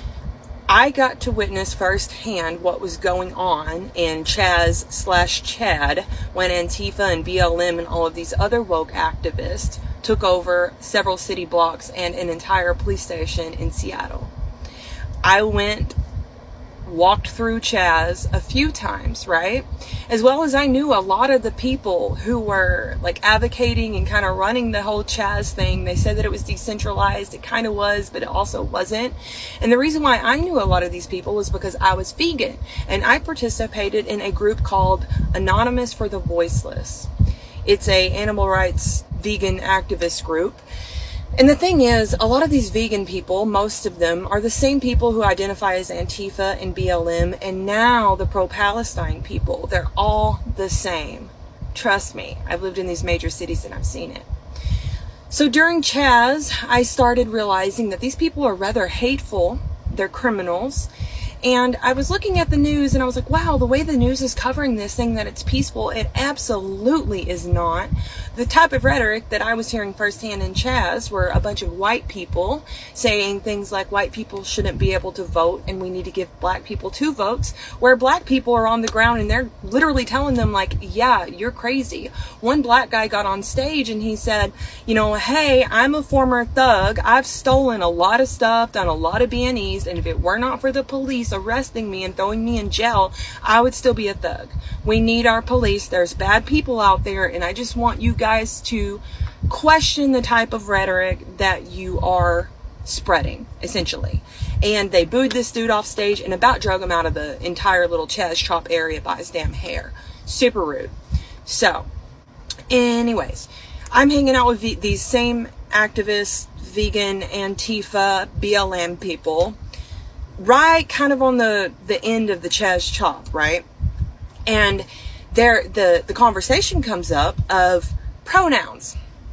I got to witness firsthand what was going on in Chaz/Chad when Antifa and BLM and all of these other woke activists took over several city blocks and an entire police station in Seattle. I walked through Chaz a few times, right? As well as I knew a lot of the people who were like advocating and kind of running the whole Chaz thing. They said that it was decentralized. It kind of was, but it also wasn't. And the reason why I knew a lot of these people was because I was vegan and I participated in a group called Anonymous for the Voiceless. It's a animal rights vegan activist group. And the thing is, a lot of these vegan people, most of them, are the same people who identify as Antifa and BLM, and now the pro-Palestine people. They're all the same. Trust me, I've lived in these major cities and I've seen it. So during Chaz, I started realizing that these people are rather hateful. They're criminals. And I was looking at the news and I was like, wow, the way the news is covering this thing that it's peaceful, it absolutely is not. The type of rhetoric that I was hearing firsthand in Chaz were a bunch of white people saying things like white people shouldn't be able to vote and we need to give black people 2 votes, where black people are on the ground and they're literally telling them like, yeah, you're crazy. One black guy got on stage and he said, you know, hey, I'm a former thug. I've stolen a lot of stuff, done a lot of B&Es, and if it were not for the police arresting me and throwing me in jail, I would still be a thug. We need our police. There's bad people out there, and I just want you guys to question the type of rhetoric that you are spreading, essentially. And they booed this dude off stage and about drug him out of the entire little Chaz Chop area by his damn hair. Super rude. So, anyways, I'm hanging out with these same activists, vegan, Antifa, BLM people, right kind of on the end of the Chaz Chop, right? And the conversation comes up of pronouns.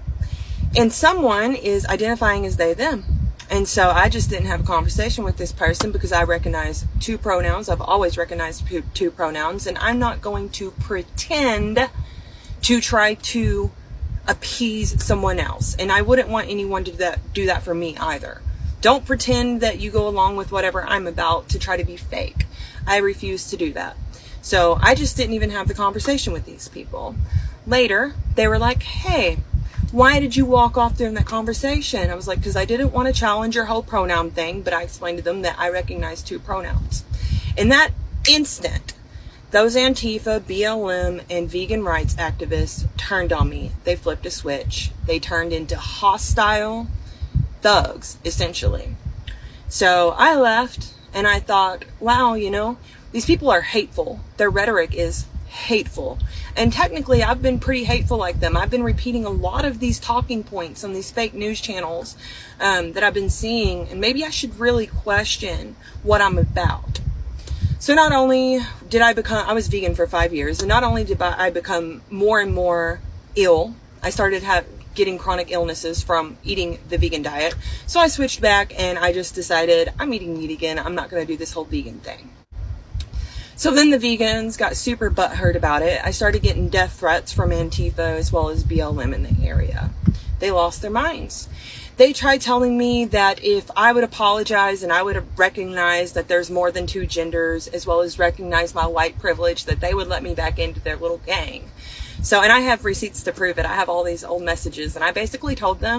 And someone is identifying as they, them. And so I just didn't have a conversation with this person because I recognize 2 pronouns. I've always recognized 2 pronouns. And I'm not going to pretend to try to appease someone else. And I wouldn't want anyone to do that for me either. Don't pretend that you go along with whatever I'm about to try to be fake. I refuse to do that. So I just didn't even have the conversation with these people. Later, they were like, hey, why did you walk off during that conversation? I was like, because I didn't want to challenge your whole pronoun thing, but I explained to them that I recognize 2 pronouns. In that instant, those Antifa, BLM, and vegan rights activists turned on me. They flipped a switch. They turned into hostile thugs, essentially. So I left, and I thought, wow, you know, these people are hateful. Their rhetoric is hateful. And technically, I've been pretty hateful like them. I've been repeating a lot of these talking points on these fake news channels that I've been seeing, and maybe I should really question what I'm about. So not only did I was vegan for 5 years, and not only did I become more and more ill, I started getting chronic illnesses from eating the vegan diet. So I switched back and I just decided I'm eating meat again. I'm not going to do this whole vegan thing. So then the vegans got super butthurt about it. I started getting death threats from Antifa as well as BLM in the area. They lost their minds. They tried telling me that if I would apologize and I would recognize that there's more than 2 genders, as well as recognize my white privilege, that they would let me back into their little gang. So, and I have receipts to prove it. I have all these old messages, and I basically told them.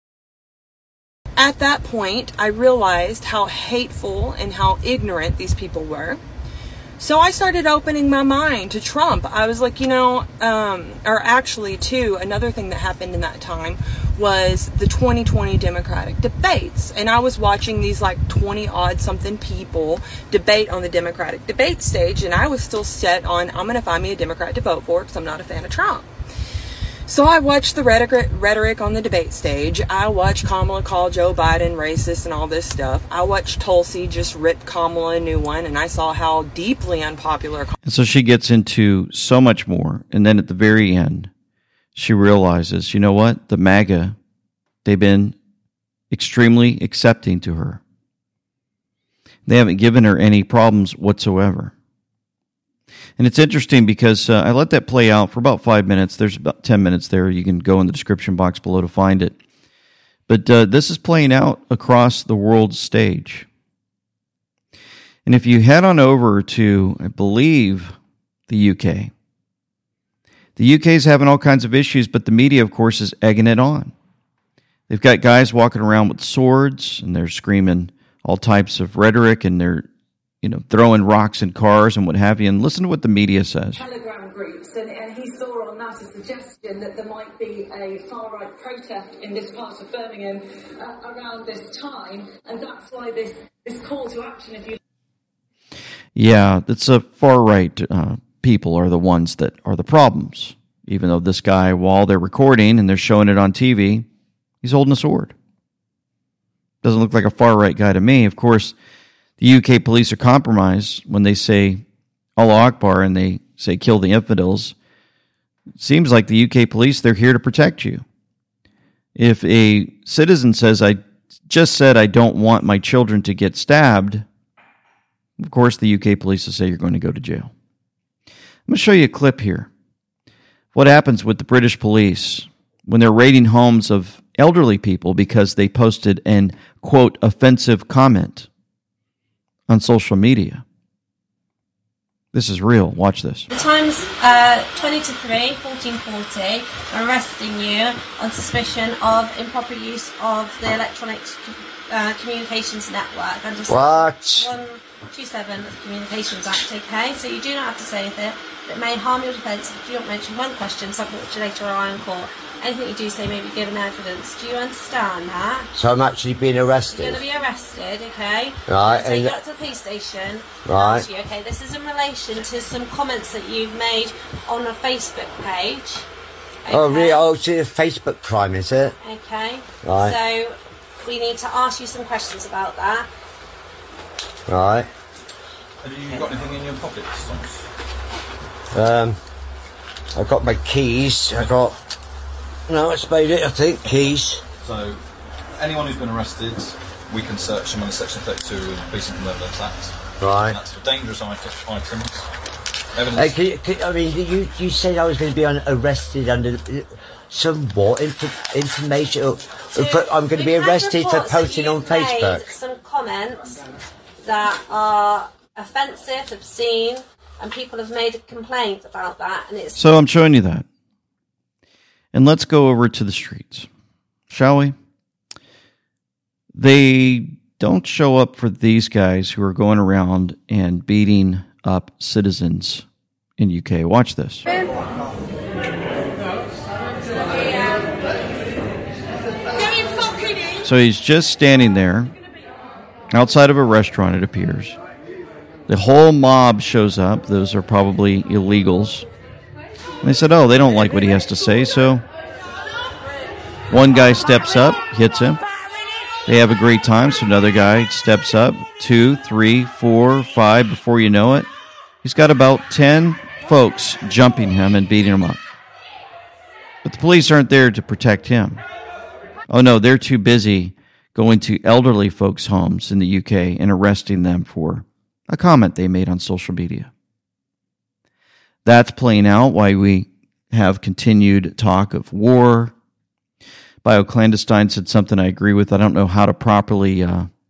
At that point, I realized how hateful and how ignorant these people were. So I started opening my mind to Trump. I was like, you know, or actually, too, another thing that happened in that time was the 2020 Democratic debates. And I was watching these like 20-odd something people debate on the Democratic debate stage. And I was still set on, I'm going to find me a Democrat to vote for because I'm not a fan of Trump. So I watched the rhetoric on the debate stage. I watched Kamala call Joe Biden racist and all this stuff. I watched Tulsi just rip Kamala a new one, and I saw how deeply unpopular. And so she gets into so much more. And then at the very end, she realizes, you know what? The MAGA, they've been extremely accepting to her. They haven't given her any problems whatsoever. And it's interesting because I let that play out for about 5 minutes. There's about 10 minutes there. You can go in the description box below to find it. But this is playing out across the world stage. And if you head on over to, I believe, the UK, the UK is having all kinds of issues, but the media, of course, is egging it on. They've got guys walking around with swords, and they're screaming all types of rhetoric, and they're throwing rocks in cars and what have you. And listen to what the media says. Telegram groups, and he saw on that a suggestion that there might be a far-right protest in this part of Birmingham around this time, and that's why this call to action, if you... Yeah, it's a far-right people are the ones that are the problems. Even though this guy, while they're recording and they're showing it on TV, he's holding a sword. Doesn't look like a far-right guy to me. Of course, the UK police are compromised when they say Allah Akbar and they say kill the infidels. It seems like the UK police, they're here to protect you. If a citizen says, I just said I don't want my children to get stabbed, of course the UK police will say you're going to go to jail. I'm going to show you a clip here. What happens with the British police when they're raiding homes of elderly people because they posted an, quote, offensive comment on social media. This is real. Watch this. The time's 20 to 3, 14:40. I'm arresting you on suspicion of improper use of the Electronic Communications Network under Section 127 of the Communications Act, okay? So you do not have to say anything that may harm your defence if you don't mention one question, something which you later rely on court. Anything you do say may be given evidence. Do you understand that? So I'm actually being arrested? You're going to be arrested, okay? Right. So you get to the police station. Right. You, okay, this is in relation to some comments that you've made on a Facebook page. Okay? Oh, really? Oh, it's a Facebook crime, is it? Okay. Right. So we need to ask you some questions about that. Right. Have you got anything in your pockets, Thomas? I've got my keys. No, it's made it, I think, keys. So, anyone who's been arrested, we can search them under Section 32 of the Policing and Evidence Act. Right. And that's for dangerous items. Evidence. I mean, you said I was going to be arrested under some what information? I'm going to be arrested for posting on Facebook. Some comments that are offensive, obscene, and people have made a complaint about that. And it's so I'm showing you that. And let's go over to the streets, shall we? They don't show up for these guys who are going around and beating up citizens in UK. Watch this. So he's just standing there outside of a restaurant, it appears. The whole mob shows up. Those are probably illegals. And they said, oh, they don't like what he has to say. So one guy steps up, hits him. They have a great time. So another guy steps up, 2, 3, 4, 5. Before you know it, he's got about 10 folks jumping him and beating him up. But the police aren't there to protect him. Oh, no, they're too busy going to elderly folks' homes in the UK and arresting them for a comment they made on social media. That's playing out why we have continued talk of war. BioClandestine said something I agree with. I don't know how to properly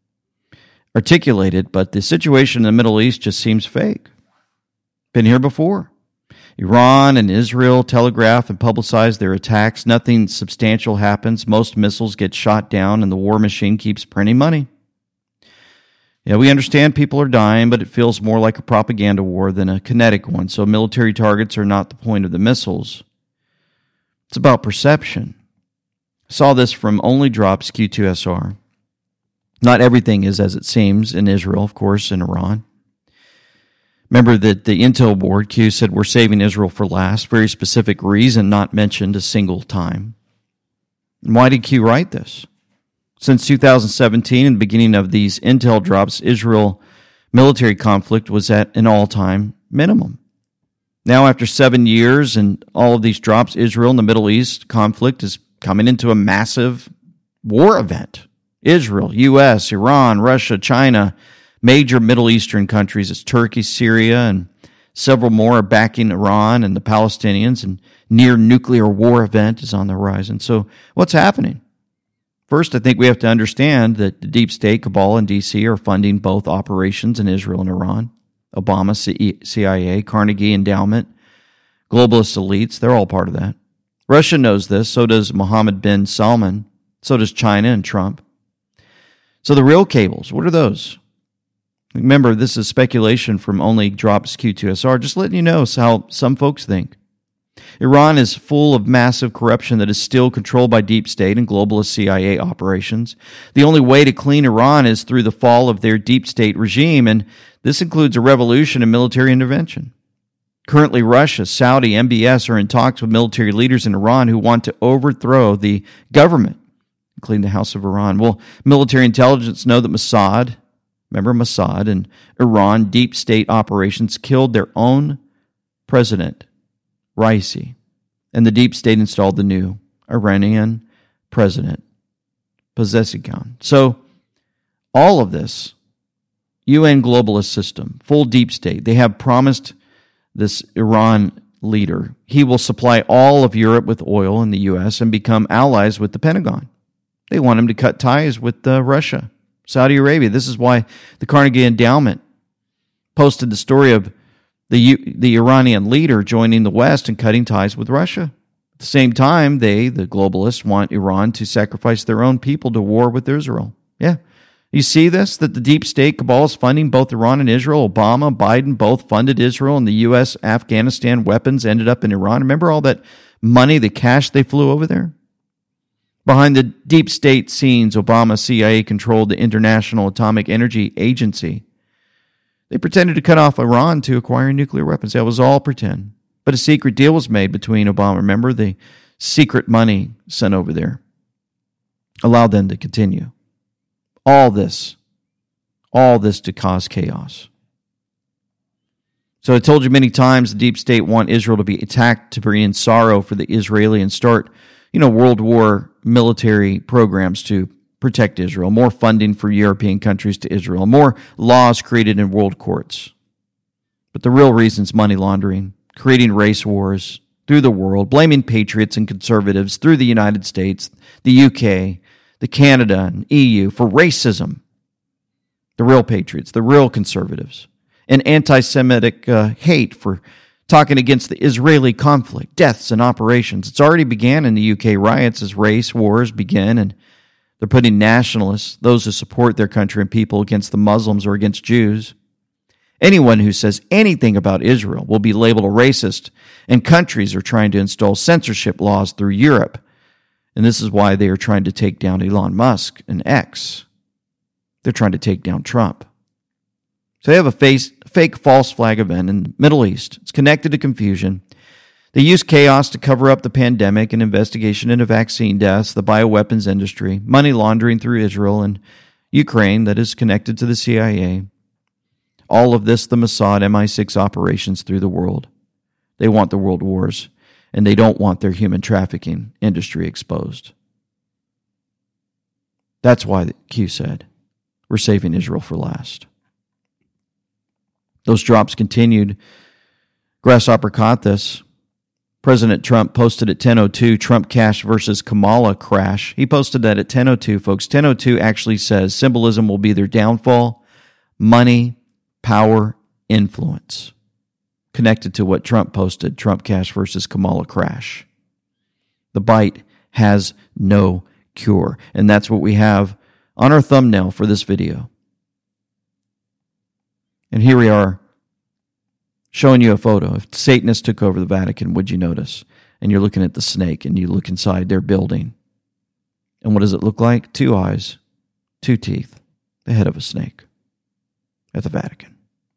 articulate it, but the situation in the Middle East just seems fake. Been here before. Iran and Israel telegraph and publicize their attacks. Nothing substantial happens. Most missiles get shot down, and the war machine keeps printing money. Yeah, we understand people are dying, but it feels more like a propaganda war than a kinetic one. So military targets are not the point of the missiles. It's about perception. I saw this from Only Drops Q2SR. Not everything is as it seems in Israel, of course, in Iran. Remember that the Intel board, Q, said we're saving Israel for last. Very specific reason, not mentioned a single time. And why did Q write this? Since 2017 and the beginning of these Intel drops, Israel military conflict was at an all-time minimum. Now, after 7 years and all of these drops, Israel and the Middle East conflict is coming into a massive war event. Israel, U.S., Iran, Russia, China, major Middle Eastern countries, it's Turkey, Syria, and several more are backing Iran and the Palestinians, and near nuclear war event is on the horizon. So what's happening? First, I think we have to understand that the deep state, cabal, and D.C. are funding both operations in Israel and Iran. Obama, CIA, Carnegie Endowment, globalist elites, they're all part of that. Russia knows this, so does Mohammed bin Salman, so does China and Trump. So the real cables, what are those? Remember, this is speculation from Only Drops Q2SR, just letting you know how some folks think. Iran is full of massive corruption that is still controlled by deep state and globalist CIA operations. The only way to clean Iran is through the fall of their deep state regime, and this includes a revolution and military intervention. Currently, Russia, Saudi, MBS are in talks with military leaders in Iran who want to overthrow the government, including the House of Iran. Well, military intelligence know that Mossad, remember Mossad, and Iran deep state operations killed their own president, Raisi, and the deep state installed the new Iranian president, Pezeshkian. So all of this, UN globalist system, full deep state, they have promised this Iran leader, he will supply all of Europe with oil in the U.S. and become allies with the Pentagon. They want him to cut ties with Russia, Saudi Arabia. This is why the Carnegie Endowment posted the story of the Iranian leader joining the West and cutting ties with Russia. At the same time, the globalists, want Iran to sacrifice their own people to war with Israel. Yeah. You see this, that the deep state cabal is funding both Iran and Israel. Obama, Biden both funded Israel, and the U.S. Afghanistan weapons ended up in Iran. Remember all that money, the cash they flew over there? Behind the deep state scenes, Obama, CIA controlled the International Atomic Energy Agency. They pretended to cut off Iran to acquire nuclear weapons. That was all pretend. But a secret deal was made between Obama. Remember, the secret money sent over there allowed them to continue. All this to cause chaos. So I told you many times the deep state want Israel to be attacked to bring in sorrow for the Israeli and start, World War military programs to protect Israel, more funding for European countries to Israel, more laws created in world courts. But the real reason is money laundering, creating race wars through the world, blaming patriots and conservatives through the United States, the UK, the Canada, and EU for racism. The real patriots, the real conservatives, and anti-Semitic hate for talking against the Israeli conflict, deaths and operations. It's already began in the UK riots as race wars begin, and they're putting nationalists, those who support their country and people, against the Muslims or against Jews. Anyone who says anything about Israel will be labeled a racist, and countries are trying to install censorship laws through Europe. And this is why they are trying to take down Elon Musk and X. They're trying to take down Trump. So they have a fake false flag event in the Middle East. It's connected to confusion. They use chaos to cover up the pandemic and investigation into vaccine deaths, the bioweapons industry, money laundering through Israel and Ukraine that is connected to the CIA. All of this, the Mossad MI6 operations through the world. They want the world wars, and they don't want their human trafficking industry exposed. That's why Q said, we're saving Israel for last. Those drops continued. Grasshopper caught this. President Trump posted at 10:02, Trump cash versus Kamala crash. He posted that at 10:02, folks. 10:02 actually says symbolism will be their downfall, money, power, influence. Connected to what Trump posted, Trump cash versus Kamala crash. The bite has no cure. And that's what we have on our thumbnail for this video. And here we are showing you a photo. If Satanists took over the Vatican, would you notice? And you're looking at the snake and you look inside their building. And what does it look like? 2 eyes, 2 teeth, the head of a snake at the Vatican.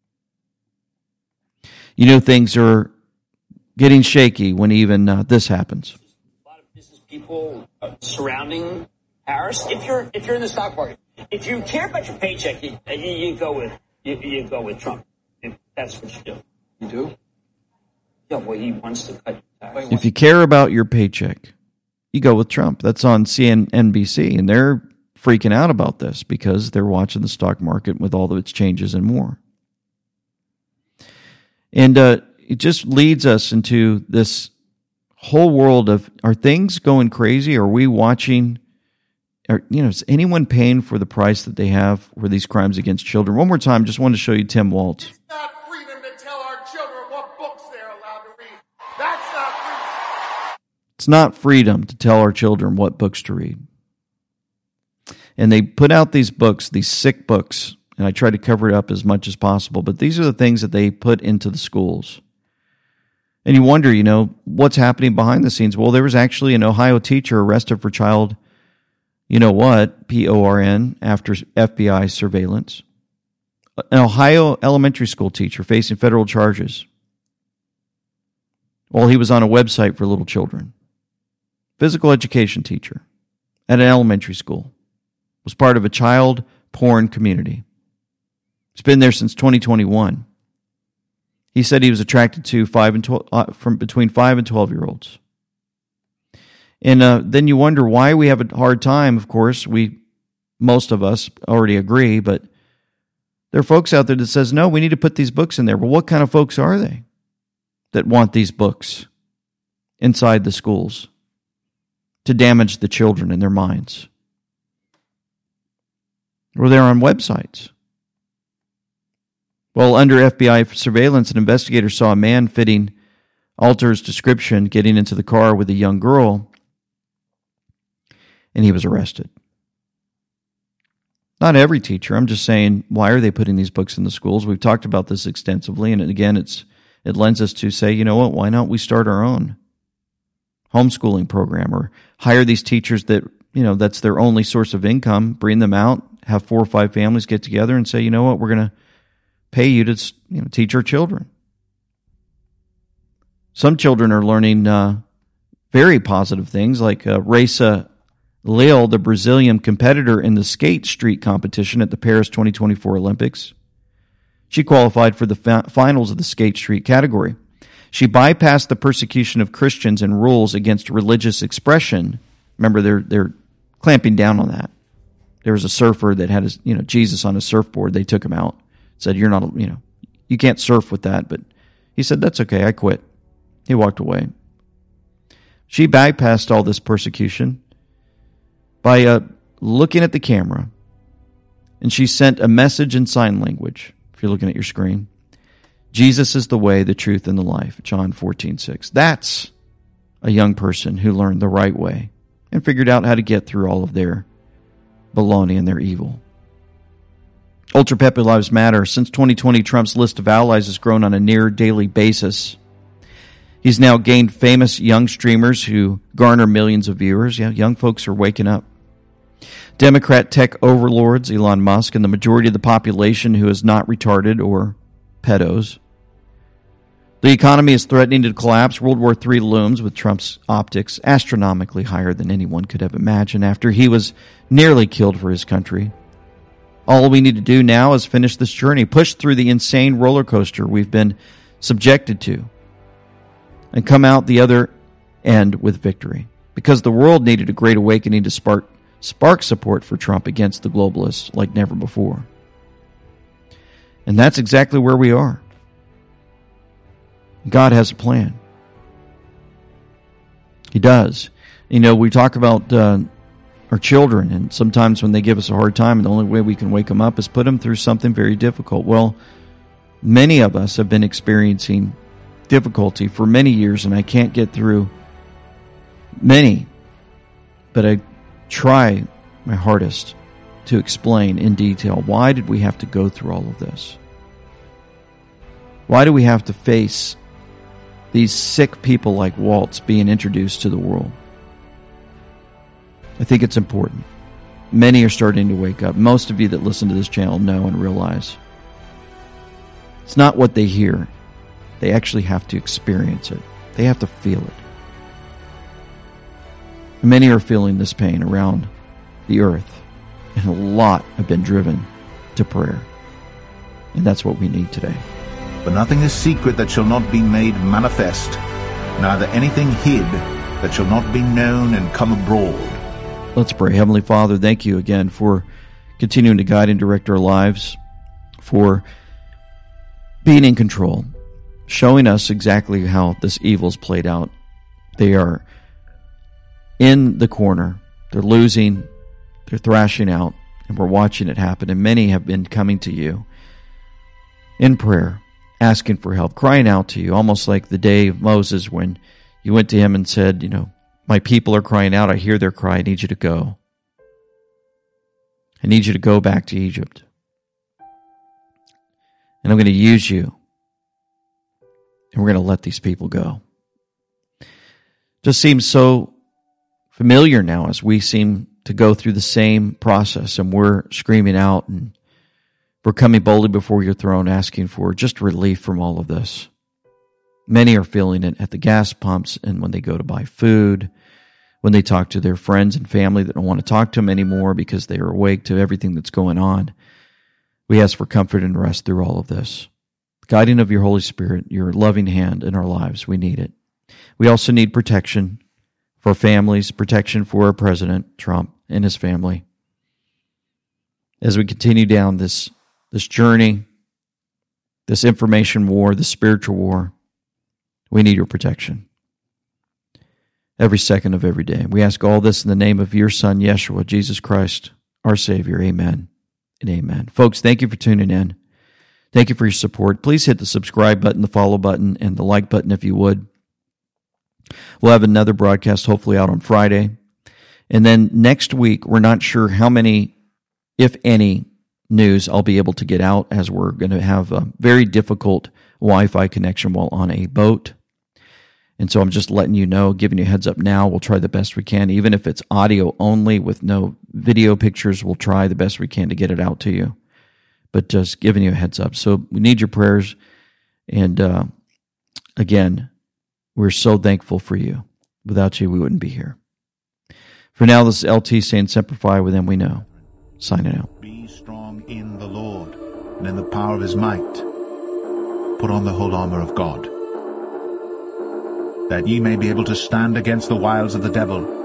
You know things are getting shaky when even this happens. A lot of business people surrounding Harris. If you're in the stock market, if you care about your paycheck, you go with Trump. If that's what you do. You do? Yeah. Well, he wants to cut taxes. If you care about your paycheck, you go with Trump. That's on CNBC, and they're freaking out about this because they're watching the stock market with all of its changes and more. And it just leads us into this whole world of, are things going crazy? Are we watching, is anyone paying for the price that they have for these crimes against children? One more time, just wanted to show you Tim Waltz. It's not freedom to tell our children what books they're allowed to read. That's not freedom. It's not freedom to tell our children what books to read. And they put out these books, these sick books, and I try to cover it up as much as possible, but these are the things that they put into the schools. And you wonder, what's happening behind the scenes? Well, there was actually an Ohio teacher arrested for child, PORN, after FBI surveillance. An Ohio elementary school teacher facing federal charges while he was on a website for little children. Physical education teacher at an elementary school. Was part of a child porn community. He's been there since 2021. He said he was attracted to from between 5 and 12-year-olds. And then you wonder why we have a hard time. Of course, most of us already agree, but there are folks out there that says, no, we need to put these books in there. Well, what kind of folks are they that want these books inside the schools to damage the children in their minds? Or they're on websites. Well, under FBI surveillance, an investigator saw a man fitting Alter's description getting into the car with a young girl, and he was arrested. Not every teacher. I'm just saying, why are they putting these books in the schools? We've talked about this extensively, and again, it lends us to say, why not we start our own homeschooling program or hire these teachers that, that's their only source of income, bring them out, have 4 or 5 families get together and say, we're going to pay you to teach our children. Some children are learning very positive things, like Raisa Leal, the Brazilian competitor in the skate street competition at the Paris 2024 Olympics. She qualified for the finals of the skate street category. She bypassed the persecution of Christians and rules against religious expression. Remember, they're clamping down on that. There was a surfer that had Jesus on a surfboard. They took him out. Said, you're not, you can't surf with that. But he said, that's okay, I quit. He walked away. She bypassed all this persecution by looking at the camera, and she sent a message in sign language, if you're looking at your screen. Jesus is the way, the truth, and the life, John 14:6. That's a young person who learned the right way and figured out how to get through all of their baloney and their evil. Ultra Pepe Lives Matter. Since 2020, Trump's list of allies has grown on a near daily basis. He's now gained famous young streamers who garner millions of viewers. Yeah, young folks are waking up. Democrat tech overlords, Elon Musk, and the majority of the population who is not retarded or pedos. The economy is threatening to collapse. World War III looms with Trump's optics astronomically higher than anyone could have imagined after he was nearly killed for his country. All we need to do now is finish this journey, push through the insane roller coaster we've been subjected to, and come out the other end with victory. Because the world needed a great awakening to spark support for Trump against the globalists like never before. And that's exactly where we are. God has a plan. He does. You know, we talk about our children, and sometimes when they give us a hard time, the only way we can wake them up is put them through something very difficult. Well, many of us have been experiencing difficulty for many years, and I can't get through many, but I try my hardest to explain in detail, why did we have to go through all of this? Why do we have to face these sick people like Waltz being introduced to the world? I think it's important. Many are starting to wake up. Most of you that listen to this channel know and realize it's not what they hear. They actually have to experience it. They have to feel it. Many are feeling this pain around the earth, and a lot have been driven to prayer. And that's what we need today. For nothing is secret that shall not be made manifest, neither anything hid that shall not be known and come abroad. Let's pray. Heavenly Father, thank you again for continuing to guide and direct our lives, for being in control, showing us exactly how this evil's played out. They are in the corner. They're losing. They're thrashing out, and we're watching it happen. And many have been coming to you in prayer, asking for help, crying out to you, almost like the day of Moses when you went to him and said, my people are crying out. I hear their cry. I need you to go. I need you to go back to Egypt. And I'm going to use you. And we're going to let these people go. Just seems so familiar now as we seem to go through the same process, and we're screaming out and we're coming boldly before your throne asking for just relief from all of this. Many are feeling it at the gas pumps and when they go to buy food, when they talk to their friends and family that don't want to talk to them anymore because they are awake to everything that's going on. We ask for comfort and rest through all of this. Guiding of your Holy Spirit, your loving hand in our lives, we need it. We also need protection for families, protection for our President Trump and his family. As we continue down this journey, this information war, this spiritual war, we need your protection every second of every day. We ask all this in the name of your Son, Yeshua, Jesus Christ, our Savior. Amen and amen. Folks, thank you for tuning in. Thank you for your support. Please hit the subscribe button, the follow button, and the like button if you would. We'll have another broadcast hopefully out on Friday. And then next week, we're not sure how many, if any, news I'll be able to get out, as we're going to have a very difficult Wi-Fi connection while on a boat. And so I'm just letting you know, giving you a heads up now. We'll try the best we can. Even if it's audio only with no video pictures, we'll try the best we can to get it out to you. But just giving you a heads up. So we need your prayers. And again, we're so thankful for you. Without you, we wouldn't be here. For now, this is LT saying, Semper Fi, with them we know. Signing out. Be strong in the Lord and in the power of his might. Put on the whole armor of God, that ye may be able to stand against the wiles of the devil.